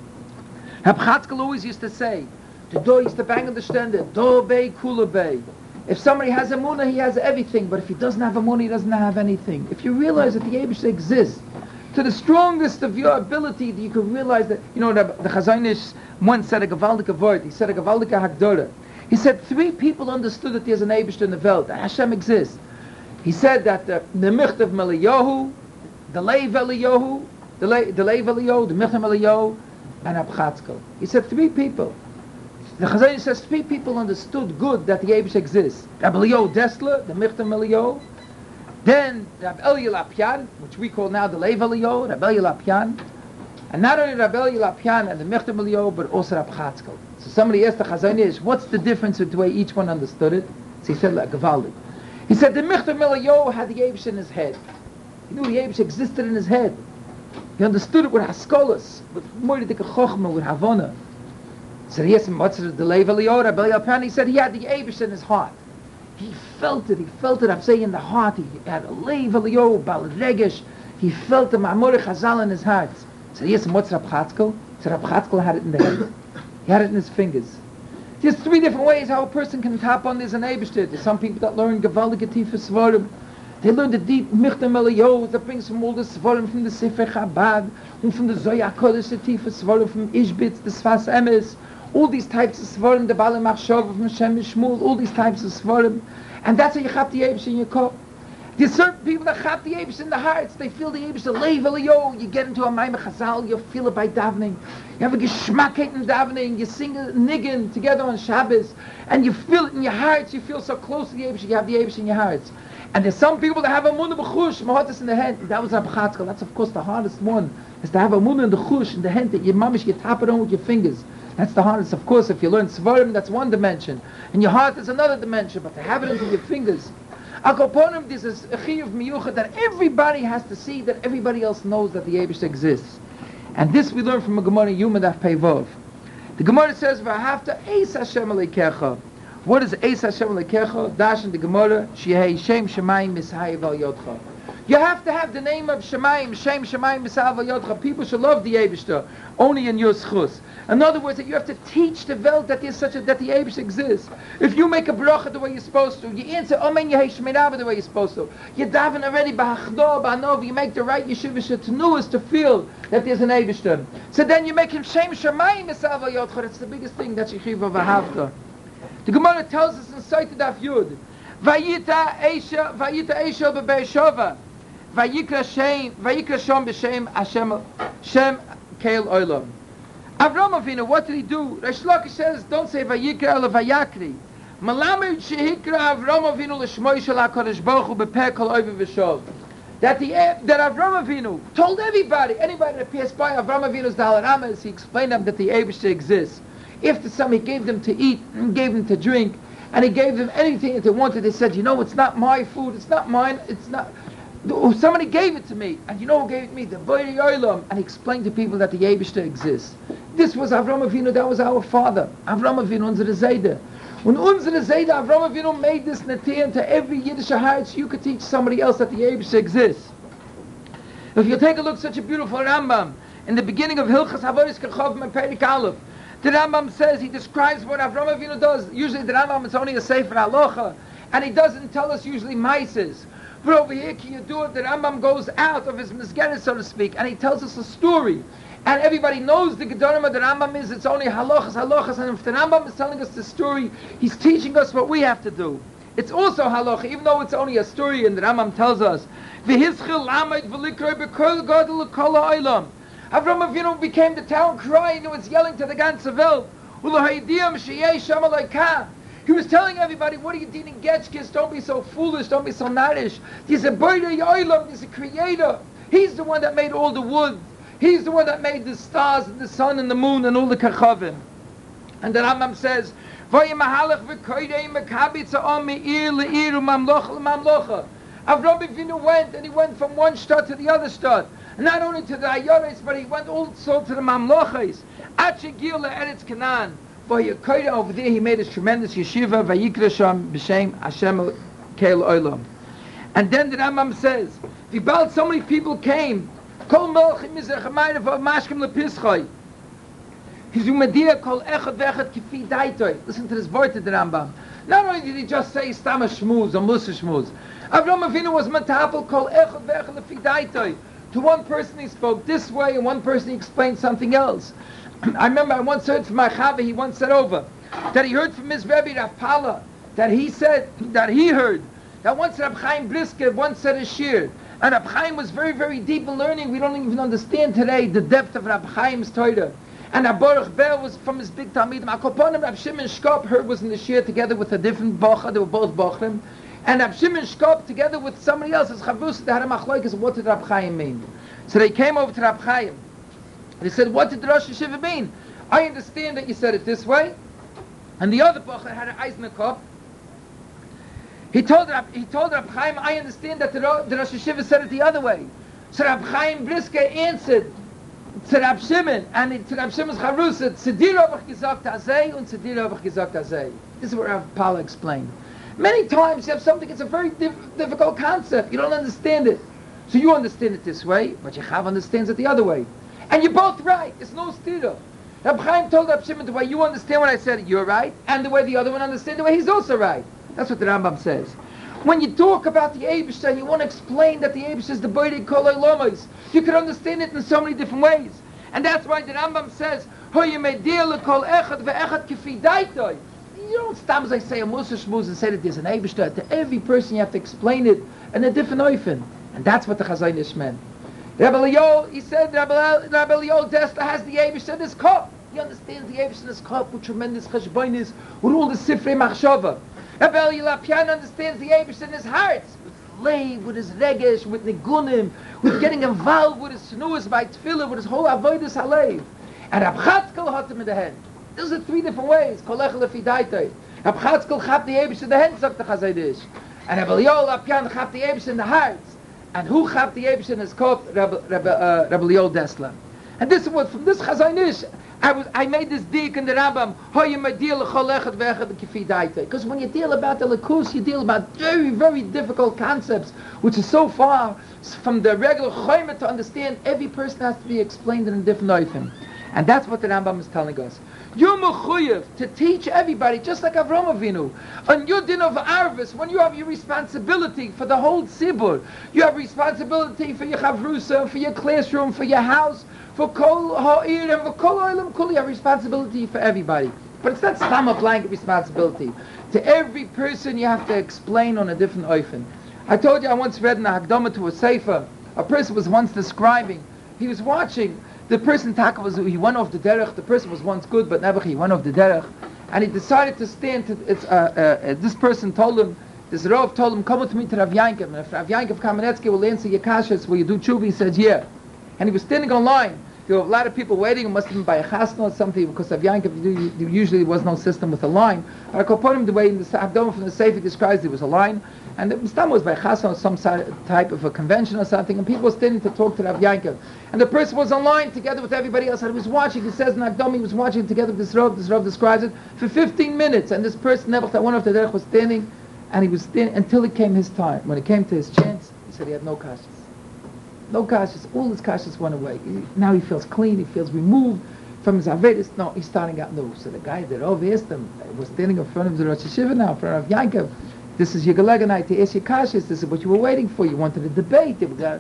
B: Reb Chatzkel always used to say, he used to bang on the stender, do bei kula bei. If somebody has a munah, he has everything, but if he doesn't have a munah, he doesn't have anything. If you realize that the Eibishter exists, to the strongest of your ability, you can realize that, you know, the Chazon Ish once said a gavaldik word. He said a gavaldik hakdora. He said 3 people understood that there's an Eibishter in the world, that Hashem exists. He said that the Michtav Meliyahu, the Leiv Eliyahu, the Leiv Eliyahu, the Michtav Eliyahu, and Reb Chatzkel. He said 3 people. The Chazon Ish says 3 people understood good that the Eibishter exists. Reb Eliyahu Dessler, the Michtav Meliyahu, then Reb Elya Lapyan, which we call now the Leiv Eliyahu, Reb Elya Lapyan, and not only Reb Elya Lapyan and the Michtav Eliyahu, but also Reb Chatzkel. So somebody asked the Chazon Ish, what's the difference with the way each one understood it? So he said, like Gavaldik. He said, the Michtav Eliyahu had the Eibishter in his head. He knew the Eibishter existed in his head. He understood it with Haskolas, with Moedik Chochma, with Havana. So he asked him, what's the Leiv Eliyahu, Reb Elya Lapyan? He said, he had the Eibishter in his heart. He felt it, I'm saying in the heart, he had a Leiv Eliyahu, Bal Regesh, he felt the Ma'amor Chazal in his heart. So he asked him, what's Reb Chatzkel? So Reb Chatzkel had it in the head. He had it in his fingers. There's 3 different ways how a person can tap on this and Eibishter. There's some people that learn Gavaldik Atifa Svarim. They learn the deep Michtav Eliyahu that brings from all the Svarim from the Sefer Chabad, and from the Zoya Kodesh Atifa Svarim, from Ishbitz, the Sfas Emes, all these types of Svarim, the Bala Machshava from Shem Shmuel, all these types of Svarim. And that's how you have the Eibishter in your cup. There's certain people that have the Eibush in the hearts. They feel the Eibush, the Leiv Eliyahu. You get into a Maimah Chazal, you feel it by davening. You have a geschmackheit in davening. You sing a niggin together on Shabbos, and you feel it in your hearts. You feel so close to the Eibush. You have the Eibush in your hearts. And there's some people that have a munah b'chush, mahatas in the hand. That was Rab Chatzkel. That's of course the hardest one, is to have a munah in the chush, in the hand, that you mamish, you tap it on with your fingers. That's the hardest. Of course, if you learn Svarim, that's one dimension. And your heart is another dimension, but to have it into your fingers. Akoponim, this is a chiyuv miyuchad, that everybody has to see, that everybody else knows that the Eibush exists. And this we learn from a Gemara Yuma Daf Pei Vav. The Gemara says, V'ahavta eis Hashem aleikecha. What is Eis Hashem Lekecha? Dash in the Gemara, Shehei Shem Shemayim Mishayev Al Yodcha. You have to have the name of Shemayim, Shem Shemayim Mishayev Al Yodcha. People should love the Eibishter, only in your schus. In other words, that you have to teach the Welt that there's that the Eibush exists. If you make a bracha the way you're supposed to, you answer Amen Yehei Shmeirava the way you're supposed to, you daven already B'Hachdo, B'Anov, you make the right Yeshiva Shetnuas to feel that there's an Eibishter. So then you make him Shem Shemayim Mishayev Al Yodcha. That's the biggest thing that Yechiva V'Havta. The Gemara tells us in Sotah Daf Yud, Vayita Eisha b'Be'eshova, Vayikra Shom b'Shem Hashem Shem Keil Olam. Avram Avinu, what did he do? Reish Lakish says, don't say Vayikra ela Vayakri. Malamed shehikra Avram Avinu l'shmoi shel HaKadosh Baruch Hu b'peh kol oiv v'shov. That Avram Avinu told anybody that passed by Avram Avinu's Daled Amos, he explained them that the Eibush exists. If somebody gave them to eat, and gave them to drink, and he gave them anything that they wanted, they said, you know, it's not my food, it's not mine, it's not... Somebody gave it to me, and you know who gave it to me? The Borei Olam. And he explained to people that the Eibishter exists. This was Avram Avinu, that was our father. Avram Avinu, unsere Zayde. When unsere Zayde, Avram Avinu made this netiyan to every Yiddish Haaretz, you could teach somebody else that the Eibishter exists. If you take a look, such a beautiful Rambam, in the beginning of Hilchas Havoris Kechavim and Perik Aleph, the Rambam says, he describes what Avram Avinu does. Usually the Rambam is only a Sefer Halacha, and he doesn't tell us usually maises. But over here, Kiyadu, the Rambam goes out of his Mizgeres, so to speak, and he tells us a story. And everybody knows the Gedorim of the Rambam is, it's only halachas, and if the Rambam is telling us the story, he's teaching us what we have to do. It's also halacha, even though it's only a story, and the Rambam tells us, V'hischil lamed v'likroi b'kol gadol kol ha'olam. Avram Avinu became the town cry, and he was yelling to the ganze Welt. He was telling everybody, what are you doing in Getchkis? Don't be so foolish, don't be so narish. He's a Borei Olam, he's a creator. He's the one that made all the wood. He's the one that made the stars and the sun and the moon and all the kachavim. And the Rambam says, Avram Avinu went, and he went from one shtad to the other shtad. Not only to the Ayoris, but he went also to the Mamlochis. Achigil Eretz Canaan. Over there he made his tremendous yeshiva, Vayikra Sham B'Shem Hashem Keil Olam. And then the Rambam says, Vibal, so many people came, Kol Melchim Mizrach Hamayim Mashkim Lepischoi. His Umadia Kol Echad Vechad Kifi Daitoi. Listen to this word of the Rambam. Not only did he just say Stama Shmuz or Musa Shmuz, Avram Avinu was Matapel Kol Echad Vechad Lefi Daitoi. To one person he spoke this way, and one person he explained something else. I remember I once heard from my Chava, he once said over, that he heard from his Rebbe Rav Pala, that he said, that he heard, that once Rab Chaim Brisker once said a shir, and Rab Chaim was very, very deep in learning. We don't even understand today the depth of Rab Chaim's Torah. And Rab Baruch Ber was from his big Talmidim. Akoponim Rab Shimon Shkop heard was in the shir together with a different Bocha, they were both Bochrim. And Rab Shimon Shkop together with somebody else, as Chavus, they had a machlokes, what did Rab Chaim mean? So they came over to Rab Chaim. They said, what did the Rosh Hashiva mean? I understand that you said it this way. And the other Bocher had an Eisner He told Rab Chaim, I understand that the Rosh Hashiva said it the other way. So Rab Chaim Brisker answered to Rab Shimon, and to Rab Shimon's Charus said, Zedir habe ich gesagt azay, und Zedir habe ich gesagt azay. This is what Rav Pala explained. Many times you have something, it's a very difficult concept. You don't understand it. So you understand it this way, but Yechav understands it the other way. And you're both right. It's no stira. Rab Chaim told Rab Shimon the way you understand what I said, you're right, and the way the other one understands the way he's also right. That's what the Rambam says. When you talk about the Eibishter and you want to explain that the Eibishter is the Borei Kol Olamos, you can understand it in so many different ways. And that's why the Rambam says, You don't stop as I say a Musa Shmuz and say that there's an Eibishter. To every person you have to explain it in a different oifen. And that's what the Chazon Ish meant. Rabbi Leo, he said, Rabbi Leo Dessler has the Eibishter in his cup. He understands the Eibishter in his cup with tremendous cheshbonis, with all the Sifrei Machshava. Rabbi Lapian understands the Eibishter in his heart. With his regesh, with nigunim, with getting involved with his snuas by tefillah, with his whole avodas halev. And Rab Chatzkel had him in the hand. Those are three different ways. Kolech lefi daitay. Rab Chatzkel chap the Eibush in the hand, sagt the Chazon Ish. And Rab Liol Lapian chap the Eibush in the heart. And who chap the Eibush in his cup? Rab Liol Dessler. And this is what, from this Chazon Ish, I made this dik in the Rambam. Because when you deal about the Lakus, you deal about very, very difficult concepts, which is so far from the regular Choymet to understand. Every person has to be explained in a different oifim. And that's what the Rambam is telling us. You're mechuyev to teach everybody, just like Avraham Avinu. On your din of Arvis, when you have your responsibility for the whole tzibur, you have responsibility for your chavrusa, for your classroom, for your house, for kol ha'ir and for kol ha'olam kul, you have responsibility for everybody. But it's not stam a blanket responsibility. To every person you have to explain on a different oifen. I told you I once read in a Hakdama to a Sefer, a person was once describing, he was watching, the person he went off the derech, the person was once good, but never he went off the derech, and he decided to stand to, this person told him, this Rav told him, come with me to Rav Yankov, and if Rav Yankov Kamenetsky will answer your kashas, will you do tshuva? He said, yeah. And he was standing on line. There were a lot of people waiting. It must have been by a chasna or something, because Rav Yankov, usually there was no system with a line. I could put him the way in the Abdoma from the Sefer describes there was a line, and the Mistam was by chasna or some type of a convention or something, and people were standing to talk to Rav Yankov. And the person was online together with everybody else, and he was watching. He says in Abdoma, he was watching together with this Rav describes it, for 15 minutes, and this person, that one of the derech, was standing, and he was standing until it came his time. When it came to his chance, he said he had no kashas. No kashas, all his kashas went away. Now he feels clean, he feels removed from his avedis. No, he's starting out new. So the guy that asked him, was standing in front of the Rosh Hashiva now, in front of Yankov. This is your gelegenheit to ask your kashas. This is what you were waiting for. You wanted a debate.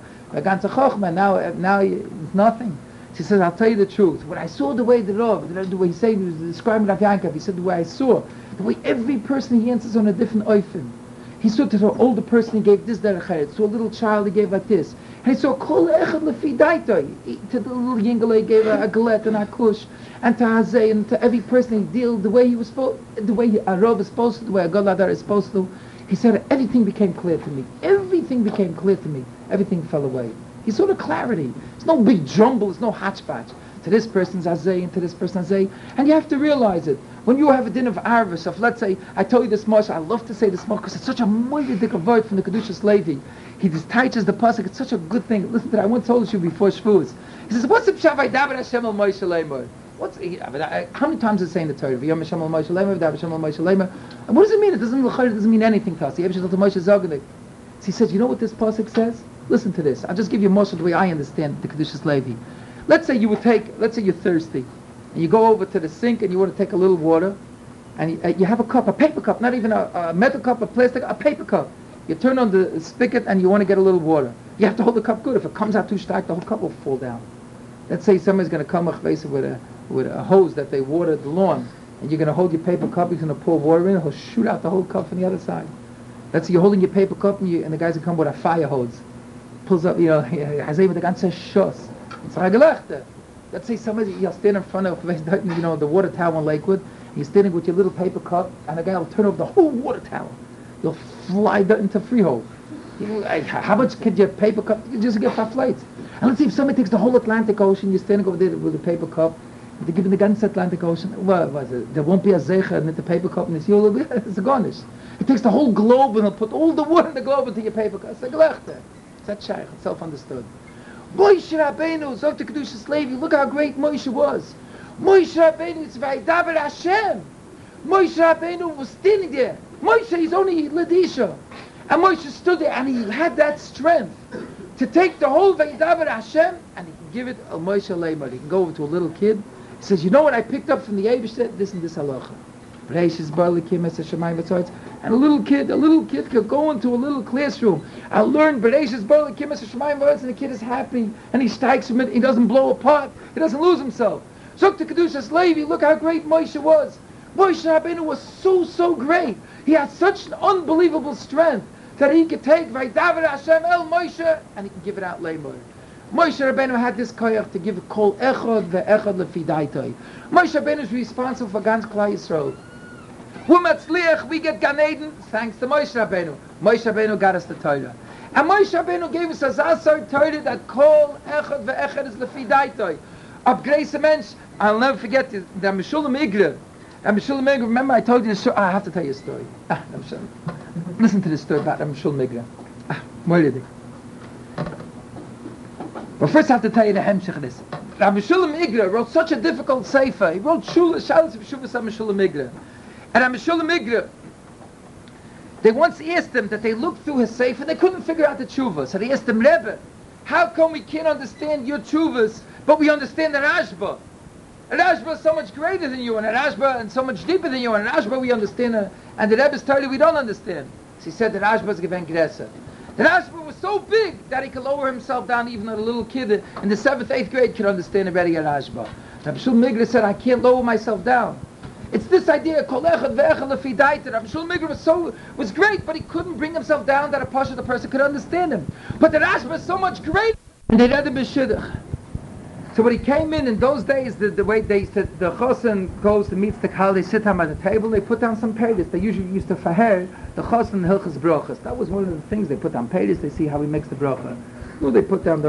B: Now it's nothing. She says, I'll tell you the truth. When I saw the way the way he said, he was describing Rav Yankov, he said the way I saw, the way every person he answers on a different oifim. He saw to the older person, he gave this derech. To a little child, he gave like this. And he saw kol echad lefi daitoi. To the little yingale, he gave a galet and a kush, and to Hazay, and to every person he dealt the way he was supposed, the way a Rav is supposed to, the way a Galadar is supposed to. He said everything became clear to me. Everything became clear to me. Everything fell away. He saw the clarity. It's no big jumble. It's no hatchpatch. To this person's Hazay and to this person's Hazay, and you have to realize it. When you have a din of Arvis, of let's say, I told you this much, I love to say this much because it's such a mighty dick of word from the Kedushas Levi. He just teaches the pasuk. It's such a good thing. Listen to that. I once told you before Shavuos. He says, "What's the pshavai davar Hashem al Moshe Leimer? How many times is it saying the Torah? V'yom Hashem al Moshe Leimer, v'davar Hashem al Moshe Leimer. And what does it mean? It doesn't mean anything to us. The Yevshel to Moshe Zoganik. So he says, you know what this pasuk says? Listen to this. I'll just give you most of the way I understand the Kedushas Levi. Let's say you're thirsty, and you go over to the sink and you want to take a little water, and you have a cup, a paper cup, not even a metal cup, a plastic, a paper cup. You turn on the spigot and you want to get a little water. You have to hold the cup good. If it comes out too stark, the whole cup will fall down. Let's say somebody's going to come with a hose that they water the lawn, and you're going to hold your paper cup, he's going to pour water in, he'll shoot out the whole cup from the other side. Let's say you're holding your paper cup and the guys will come with a fire hose. Pulls up, has even the ganze Schuss. It's like a Let's say somebody, you'll stand in front of, the water tower in Lakewood, you're standing with your little paper cup, and the guy will turn over the whole water tower. You'll fly into Freehold. How much could your paper cup, you just get 5 plates. And let's see if somebody takes the whole Atlantic Ocean, you're standing over there with a paper cup, they're giving the ganze Atlantic Ocean, there won't be a zecher in the paper cup, and it's a garnish. It takes the whole globe, and he'll put all the water in the globe into your paper cup. It's a gelechte. It's that shaykh, it's self-understood. Moshe Rabbeinu, Zok to Kedushas Levi, look how great Moshe was. Moshe Rabbeinu, it's Vaydaber Hashem. Moshe Rabbeinu was standing there. Moshe is only Ladisha. And Moshe stood there and he had that strength to take the whole Vaydaber Hashem and he can give it al Moshe Leimer. He can go over to a little kid. He says, you know what I picked up from the Eibishter? This and this halacha. And a little kid could go into a little classroom and learn Bereshis Bar L'Kim Es Hashemayim V'Aretz, and the kid is happy and he strikes from it. He doesn't blow apart. He doesn't lose himself. Zok to Kedushas Levi, look how great Moshe was. Moshe Rabbeinu was so great. He had such an unbelievable strength that he could take Vaydavar Hashem El Moshe and he could give it out Lemor. Moshe Rabbeinu had this koyach to give a kol echad ve'echad lefidaitoi. Moshe Rabbeinu is responsible for Gans Klal Yisrael. We get Gan Eden thanks to Moshe Rabbeinu. Moshe Rabbeinu got us the Torah. And Moshe Rabbeinu gave us a Zasar Torah that kol echad ve'echad is lefidaitoi. Ab Grace Mensch, I'll never forget the Meshulam Igre. And Meshulam Igre, remember I told you the story? I have to tell you a story. Listen to this story about Meshulam Igre. But first I have to tell you the hemshech of this. Rabbi Meshulam Igre wrote such a difficult sefer. He wrote Shalos of Shuvas Meshulam Igre. And Rabbi Meshulam Igre, they once asked him that they looked through his sefer and they couldn't figure out the tshuva. So they asked him, Rebbe, how come we can't understand your tshuvas, but we understand the Rashba? And Rashba is so much greater than you, and Rashba and so much deeper than you, and Rashba we understand, and the Rebbe's Torah we don't understand. So he said that Rashba is given Gresa. The Rashba was so big that he could lower himself down, even though a little kid in the 7th, 8th grade could understand already a Rashba. Rabbi Shulman Migre said, I can't lower myself down. It's this idea, Kol Echad Ve'echad Lefidaita. Rabbi Shulman Migre was great, but he couldn't bring himself down that a person could understand him. But the Rashba is so much greater, and they read the B'Shidduch. So when he came in those days, the way they said, the chosen goes to meet the Kahal, they sit down at the table, they put down some peiros. They usually used to faher the chosen hilchas brachas. That was one of the things they put down peiros. They see how he makes the bracha. Well, they put down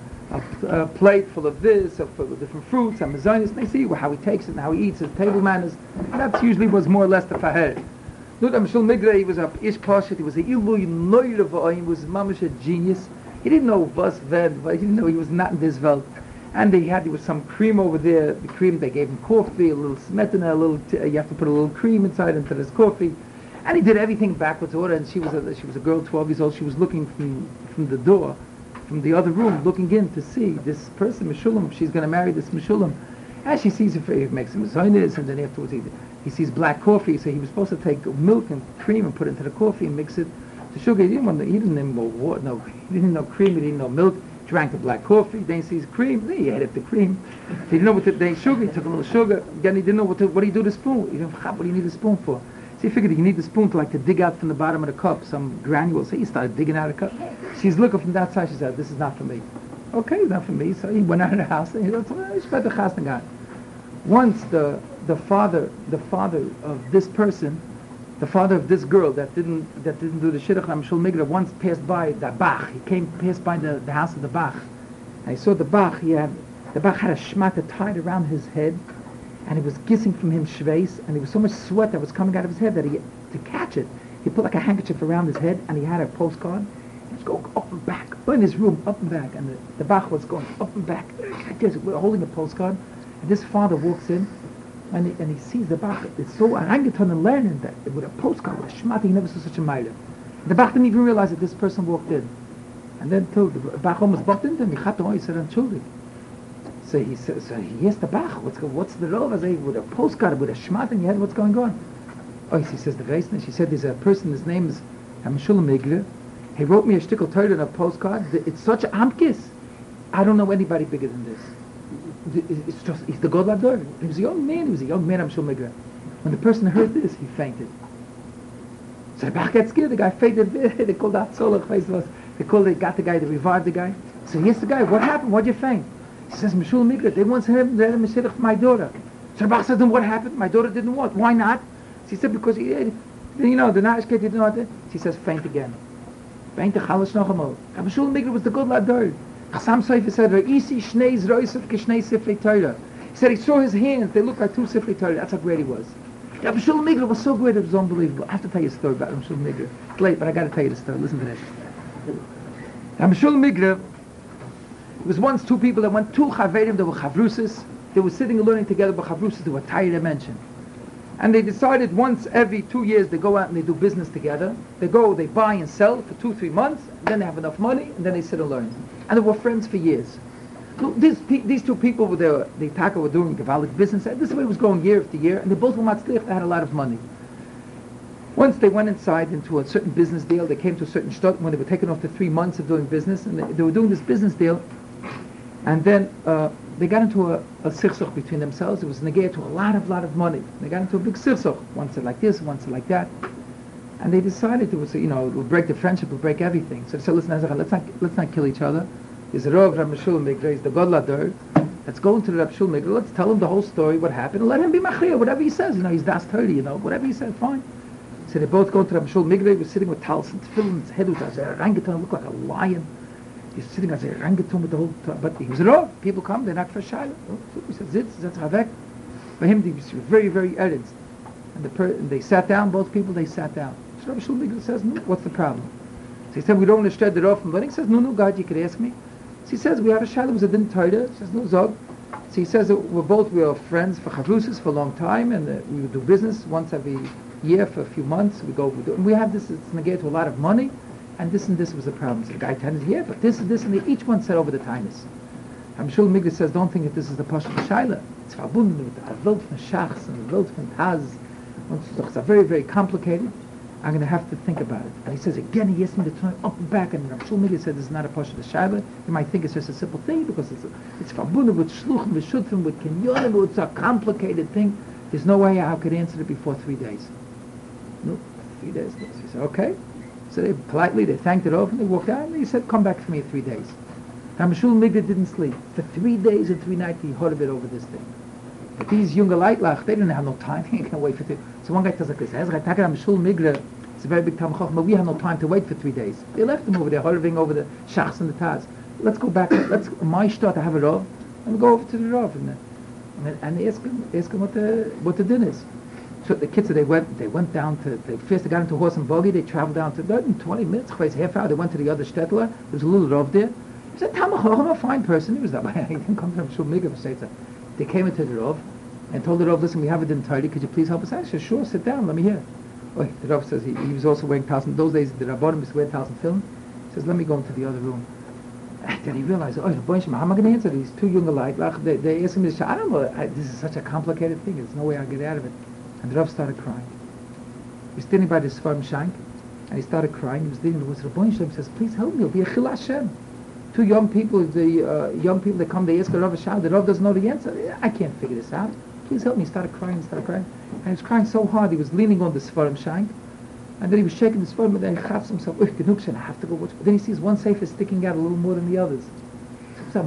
B: a plate full of this, of different fruits and mazonis. They see how he takes it and how he eats his table manners. And that usually was more or less the faher. Look, Mishul Migre, he was a ish pashit. He was a ilui noyre. He was mamish a genius. He didn't know was ved, but he didn't know he was not in this world. And there was some cream over there. The cream, they gave him coffee, a little smetana, you have to put a little cream inside into this coffee. And he did everything backwards order. And she was a girl, 12 years old. She was looking from the door, from the other room, looking in to see this person, Meshulam. She's going to marry this Meshulam. And she sees if he makes him zaynis, and then afterwards he sees black coffee. So he was supposed to take milk and cream and put it into the coffee and mix it to sugar. He didn't know water, he didn't know cream, he didn't know milk. Drank the black coffee, then he sees cream, then he ate the cream. He didn't know what then sugar, he took a little sugar, then he didn't know what do you do with the spoon? He didn't know, what do you need the spoon for? So he figured you need the spoon to dig out from the bottom of the cup some granules. So he started digging out of the cup. She's looking from that side, she said, this is not for me. Okay, it's not for me. So he went out of the house and he thought, he spent the chasna guy. Once the father of this person, the father of this girl that didn't do the shidduch Mishul Migre once passed by the Bach. He passed by the house of the Bach. And he saw the Bach. The Bach had a shmata tied around his head, and he was gissing from him shveis, and there was so much sweat that was coming out of his head that to catch it, he put like a handkerchief around his head, and he had a postcard. He was going up and back, in his room, up and back, and the Bach was going up and back, just holding a postcard. And this father walks in, and he sees the Bach. It's so orangutan and learning that with a postcard, with a shmata, he never saw such a mile. The Bach didn't even realize that this person walked in. And then till the Bach almost bumped into him, he said, "Entschuldig." So he asked the Bach, what's the role of with a postcard, with a shmata in your head, what's going on? Oh, he says, the Reisner, she said, there's a person, his name is Meshulam Migre. He wrote me a shtickle Torah on a postcard. It's such an amkis. I don't know anybody bigger than this. He's the God Lador. He was a young man, Meshulam Migre. When the person heard this, he fainted. So the Bach got scared, the guy fainted. They called out Solach, they got the guy, they revived the guy. So here's the guy, what happened? Why'd you faint? He says, Meshulam Migre, they once had him a shidduch for my daughter. So the Bach said, then what happened? My daughter didn't want. Why not? She said, because the Nashket didn't want it. She says, faint again. Faint the chalash noch einmal. Meshulam Migre was the good Lador. Chassam Sofer said, Re'isi shnei zroisef kishnei sifrei Torah. He said he saw his hands, they looked like two sifrei Torah. That's how great he was. Meshulam Migre was so great, it was unbelievable. I have to tell you a story about Meshulam Migre. It's late, but I got to tell you the story. Listen to this. Meshulam Migre, it was once two people that went, two chaverim, they were chavrusis. They were sitting and learning together, but chavrusis, they were tired of mention. And they decided once every 2 years they go out and they do business together. They buy and sell for 2-3 months, and then they have enough money, and then they sit and learn. And they were friends for years. Look, these two people were doing Gavalik business. This way it was going year after year, and they both were matzliach, they had a lot of money. Once they went inside into a certain business deal, they came to a certain shtot when they were taken off to 3 months of doing business, and they were doing this business deal, And then they got into a sichsuch between themselves. It was negated to a lot of money. They got into a big sichsuch. One said like this, one said like that. And they decided it would break the friendship, it would break everything. So they said, listen, let's not kill each other. There's a Rav Rab Shul Migra, he's the God Lador. Let's go into the Rab Shul Migra, let's tell him the whole story, what happened, and let him be machriya, whatever he says. He's das 30, whatever he said, fine. So they both go to Rab Shul Migra. He was sitting with talis and tefillin, his head was as a orangutan, looked like a lion. He's sitting as a orangutan with the whole, but he was a Rav. People come, they knock for Shaila. He said, Zitz, that's Ravek. For him, he was very, very ernst. And they sat down, both people, they sat down. So Rabbi Shul Migra says, no, what's the problem? So he said, we don't want to shred the Rav from learning. He says, no, God, you could ask me. So he says, we have a Shaila, it was a din Torah. He says, no, Zog. So he says that we are friends for Chavrusis for a long time, and we would do business once every year for a few months. And we have this, it's negated to a lot of money, and this was the problem. So the guy tended, yeah, but this and each one said over the times. Rabbi Shul Migra says, don't think that this is the Pasha of the Shaila. It's verbunden with the Welt von Shachs and the Welt von Taz. It's very, very complicated. I'm going to have to think about it. And he says, again, he asked me to turn up and back, and Rabbi Shul Migra said, this is not a Pasha of the Shaila. You might think it's just a simple thing, because it's verbunden with Shluchim, with Shutfim, with Kinyonim, it's a complicated thing. There's no way I could answer it before 3 days. No, 3 days. So he said, okay. So they thanked it off, and they walked out, and he said, come back for me in 3 days. Rabbi Shul Migra didn't sleep. For 3 days and 3 nights, he heard of it over this thing. But these younger Leitlach, they didn't have no time. They can't wait for 3 days. So one guy tells like this, Rabbi Shul Migra, it's a very big Talmud Chacham, but we have no time to wait for 3 days. They left him over there, hovering over the Shachs and the Taz. Let's go back. My start to have a Rav, and we go over to the Rav, and they ask him what the din is. So the kids, they went down to, first they got into a horse and buggy, they traveled down to, in 20 minutes, half hour, they went to the other shtetler, there was a little Rav there. He said, Talmud Chacham, a fine person. He was that way. He didn't come from Shul Migra for Seitza. They came into the Rav and told the Rav, listen, we have it in Torah, could you please help us out? He said, sure, sit down, let me hear. Oh, the Rav says he was also wearing talis. In those days, the Rabbanim used to wear talis and film. He says, let me go into the other room. Then he realized, how am I going to answer these two young alike? They asked him this. I don't know, this is such a complicated thing. There's no way I'll get out of it. And the Rav started crying. He was standing by the Sfarim Shank, and he started crying. He was leading the words. Rabbi Shem says, please help me. It'll be a Chil Hashem. Two young people, they come, they ask the Rav a shah. The Rav doesn't know the answer. I can't figure this out. Please help me. He started crying. And he was crying so hard, he was leaning on the Sfarim Shank. And then he was shaking the Sfarim, and then he chaps himself, I have to go watch. But then he sees one sefer sticking out a little more than the others. So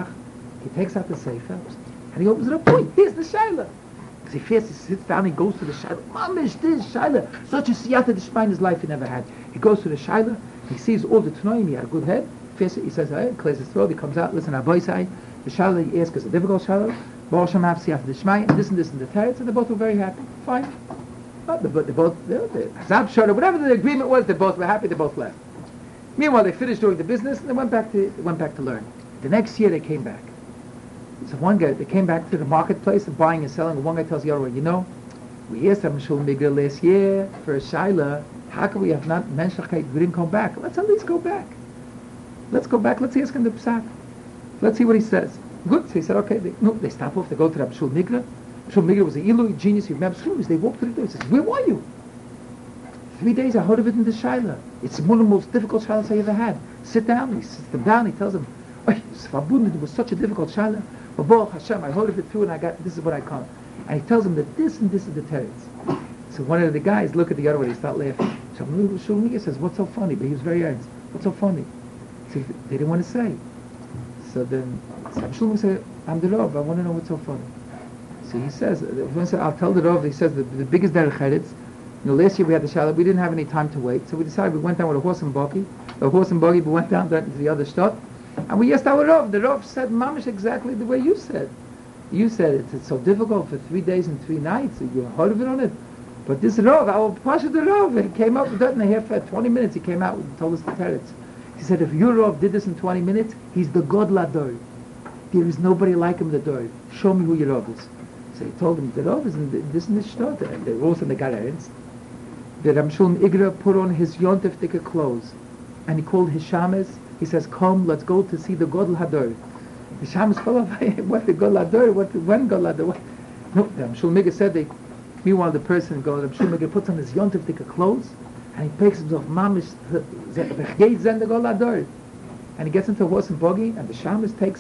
B: he takes out the sefer, and he opens it up. Boy, here's the Shaila. Because he first sits down, he goes to the Shaila. Mamish, this Shaila. Such a siyata d'shmai in his life he never had. He goes to the Shaila, he sees all the Tanoim, he had a good head. First he says, hey, clears his throat, he comes out, listen, Aboisai. The Shaila he asks is a difficult Shaila. Baruch Hashem have siyata d'shmai, and this and the teretz, and they both were very happy. Fine. But they both, Hazab Shara, whatever the agreement was, they both were happy, they both left. Meanwhile, they finished doing the business, and they went back to learn. The next year they came back. So one guy, they came back to the marketplace and buying and selling, and one guy tells the other one, we asked Rabbi Shul Migra last year for a Shaila, how come we have not mentioned we didn't come back? Let's at least go back. Let's go back, let's ask him the Psak. Let's see what he says. Good, so he said, okay, they stop off, they go to Rabbi Shul Migra. Shul Migra was an Ilui genius, he remembers, they walked to the door, he says, where were you? 3 days I heard of it in the Shaila. It's one of the most difficult Shailas I ever had. Sit down, he sits them down, he tells them, it was such a difficult Shaila, but Baruch Hashem, I heard of it too, and this is what I come. And he tells them that this and this is the teretz. So one of the guys look at the other one, he start laughing. So Shul Migra says, what's so funny? But he was very earnest. What's so funny? So they didn't want to say. So then Shul Migra said, I'm the Rav, I want to know what's so funny. So he says, I'll tell the Rav, he says the biggest derech cheretz. Last year we had the Shaila, we didn't have any time to wait, so we decided we went down with a horse and buggy. We went down to the other shtot, and we asked our Rav. The Rav said, Mamish, exactly the way you said. You said it's so difficult for 3 days and 3 nights, you heard of it on it. But this Rav, our Pasha the Rav, he came up with that in a half, 20 minutes, he came out and told us the teretz. He said, if your Rav did this in 20 minutes, he's the God Lador. There is nobody like him, the Dor. Show me who your Rav is. So he told him, the Rav is in this and this shtot, and they rose and they got ernst. The Rabbi Shul Migra put on his yontif thicker clothes, and he called his shames. He says, come, let's go to see the Godel Hador. The shames fell off, what the Godel Hador, when Godel Hador? No, the Rabbi Shul Migra said, meanwhile the person, Rabbi Shul Migra puts on his yontif thicker clothes, and he takes himself, mamish, the Godel Hador. And he gets into a horse and buggy, and the shames takes him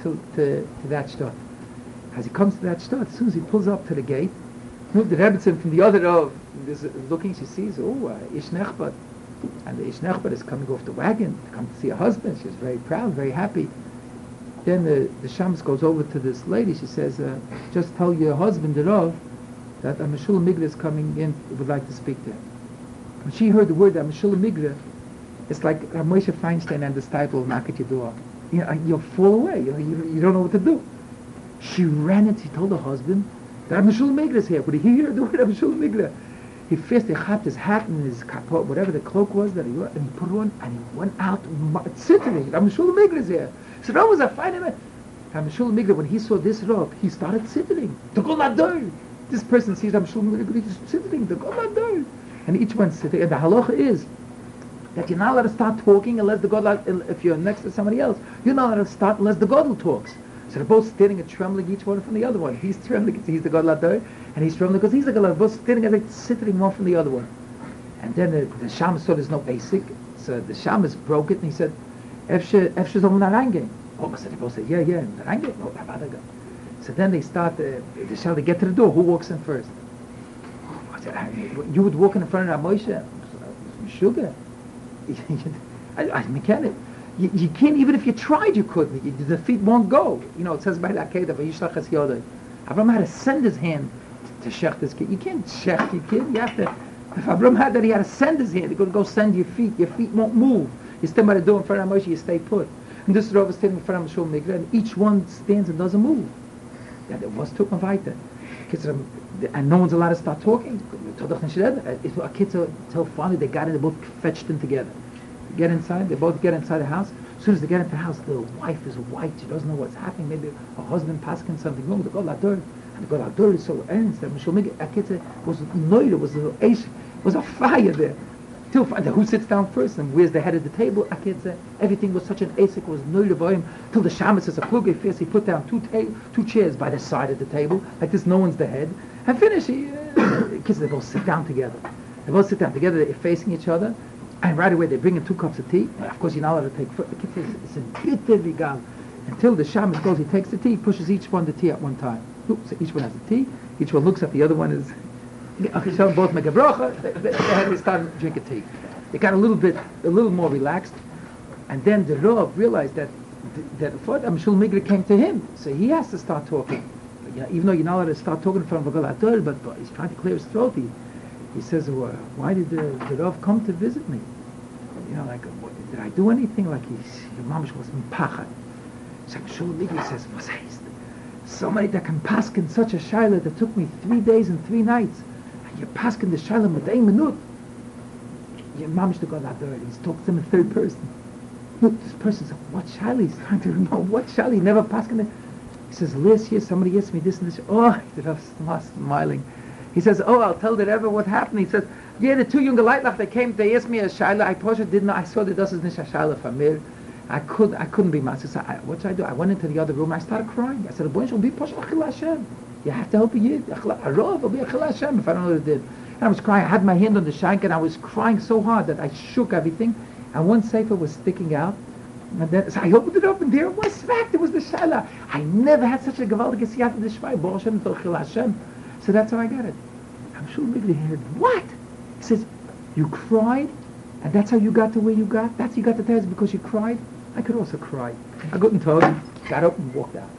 B: to that shtot. As he comes to that shtot, as soon as he pulls up to the gate, the Rebbetzin from the other Rav is looking, she sees, Ish Nechbad. And the Ish Nechbad is coming off the wagon to come to see her husband. She's very proud, very happy. Then the Shams goes over to this lady. She says, just tell your husband, the Rav, that a Meshulam Migra is coming in, would like to speak to him. When she heard the word that Meshulam Migra, it's like Moshe Feinstein and the disciple of Makat Yedua. You'll fall away. You don't know what to do. She ran and she told her husband that Meshulam Migra is here. Would he hear the word of Meshulam Migra? He first chopped his hat and his kapot, whatever the cloak was that he wore, and he put it on and he went out sitting. Meshulam Migra is here. So that was a fine man. Meshulam Migra, when he saw this robe, he started sitting. The Golador. This person sees Meshulam Migra, he's sitting. The Golador. And each one's sitting. And the halacha is that you're not allowed to start talking unless the God, if you're next to somebody else, you're not allowed to start unless the God talks. So they're both standing and trembling, each one from the other one. He's trembling because he's the God Lador, and he's trembling because he's the God Lador. Both standing and they're sitting one from the other one. And then the Shammos saw there's no basic, so the Shammos broke it and he said, Efshe zol narangehen. Oh, so they both said, yeah, narangehen. No, Rabadaga. So then they start, they get to the door. Who walks in first? You would walk in front of Moshe. Sugar. I can't. You can't, even if you tried, you couldn't. The feet won't go. It says by the Akedah, Vayishlach es yodai. Avram had to send his hand to shech this kid. You can't shech your kid. You have to. If Avram had that, he had to send his hand. He couldn't go send your feet. Your feet won't move. You stand by the door in front of Moshe, you stay put. And this Rav is standing in front of Meshulam Migra, and each one stands and doesn't move. Yeah, there was took weiter. And no one's allowed to start talking. A kid till finally they got in, they both fetched in together. Get inside, they both get inside the house. As soon as they get into the house, the wife is white, she doesn't know what's happening. Maybe her husband passing something wrong. The God Lador, and the God Lador is so ernst that Meshulam Migra, a kid was noida, was a fire there. Till who sits down first and where's the head of the table? A kid said everything was such an asik, was noida by him. Till the shamus says a plug first, he put down two chairs by the side of the table, like this, no one's the head. And finish, kids, they both sit down together. They both sit down together, they're facing each other. And right away they bring in 2 cups of tea. Of course, you're not allowed to take foot. The kid says, it's a bitter regal. Until the shamus goes, he takes the tea, pushes each one the tea at one time. So each one has the tea. Each one looks at the other one. So both make a bracha. They start drinking tea. They got a little more relaxed. And then the Rav realized that Meshulam Migra came to him. So he has to start talking. Even though you're not allowed to start talking in front of a Gadol, but he's trying to clear his throat. He says, why did the Rav come to visit me? Did I do anything? Like your mamash was mipachad. So Meshulam Migra says, was haste. Somebody that can paskin such a shaila that took me 3 days and 3 nights. And you're paskin the shaila medei minut. Your mamash the God Lador. He's talking to him in third person. Look, this person said, what shaila? He's trying to know what shaila. He never paskin it. He says, last year somebody asked me this and this. Oh, the Rav smiling. He says, I'll tell the Rebbe what happened. He says, the 2 younger Leitlach, they came, they asked me a shaila. I didn't know. I saw that this is nicht a shaila from mir. I couldn't be master. So what should I do? I went into the other room and I started crying. I said, "Boy, be Hashem. You have to help a yid. A Rav will be a Hashem if I don't know what it did." And I was crying. I had my hand on the shank and I was crying so hard that I shook everything. And one sefer was sticking out. And then so I opened it up and there it was. Fact, it was the shaila. I never had such a gewaltige siyata d'shvai. Bo Hashem v'chil Hashem. So that's how I got it. I'm sure Migley heard, what? He says, you cried? And that's how you got to where you got? That's how you got to Torah because you cried? I could also cry. I got up and walked out.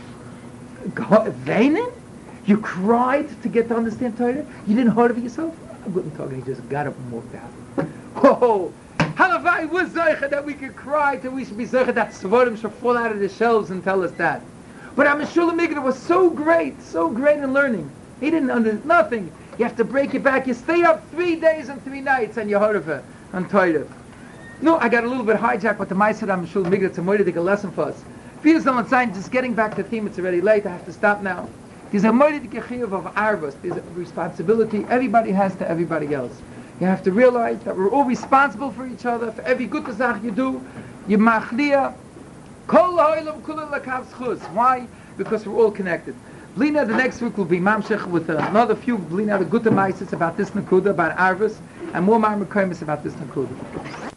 B: Weinen? You cried to get to understand Torah? You didn't hurt of yourself? I couldn't talk, and he just got up and walked out. Oh, halavai was zeicha that we could cry till we should be zeicha that svarim should fall out of the shelves and tell us that. But Meshulam Migra was so great in learning. He didn't understand nothing. You have to break it back. You stay up 3 days and 3 nights and you heard of it on Torah. No, I got a little bit hijacked with the Ma'aser Meshulam Migra. It's a moedic lesson for us. Feels on sign, just getting back to the theme, it's already late, I have to stop now. There's a moedic chiyuv of arvus. There's a responsibility everybody has to everybody else. You have to realize that we're all responsible for each other. For every good zach you do, you machliya. Kol ha'olam kullu lakav zchus. Why? Because we're all connected. Blina, the next week will be mamshech with another few Blina, the good maises about this nakuda, about arvus, and more marmukaimis about this nakuda.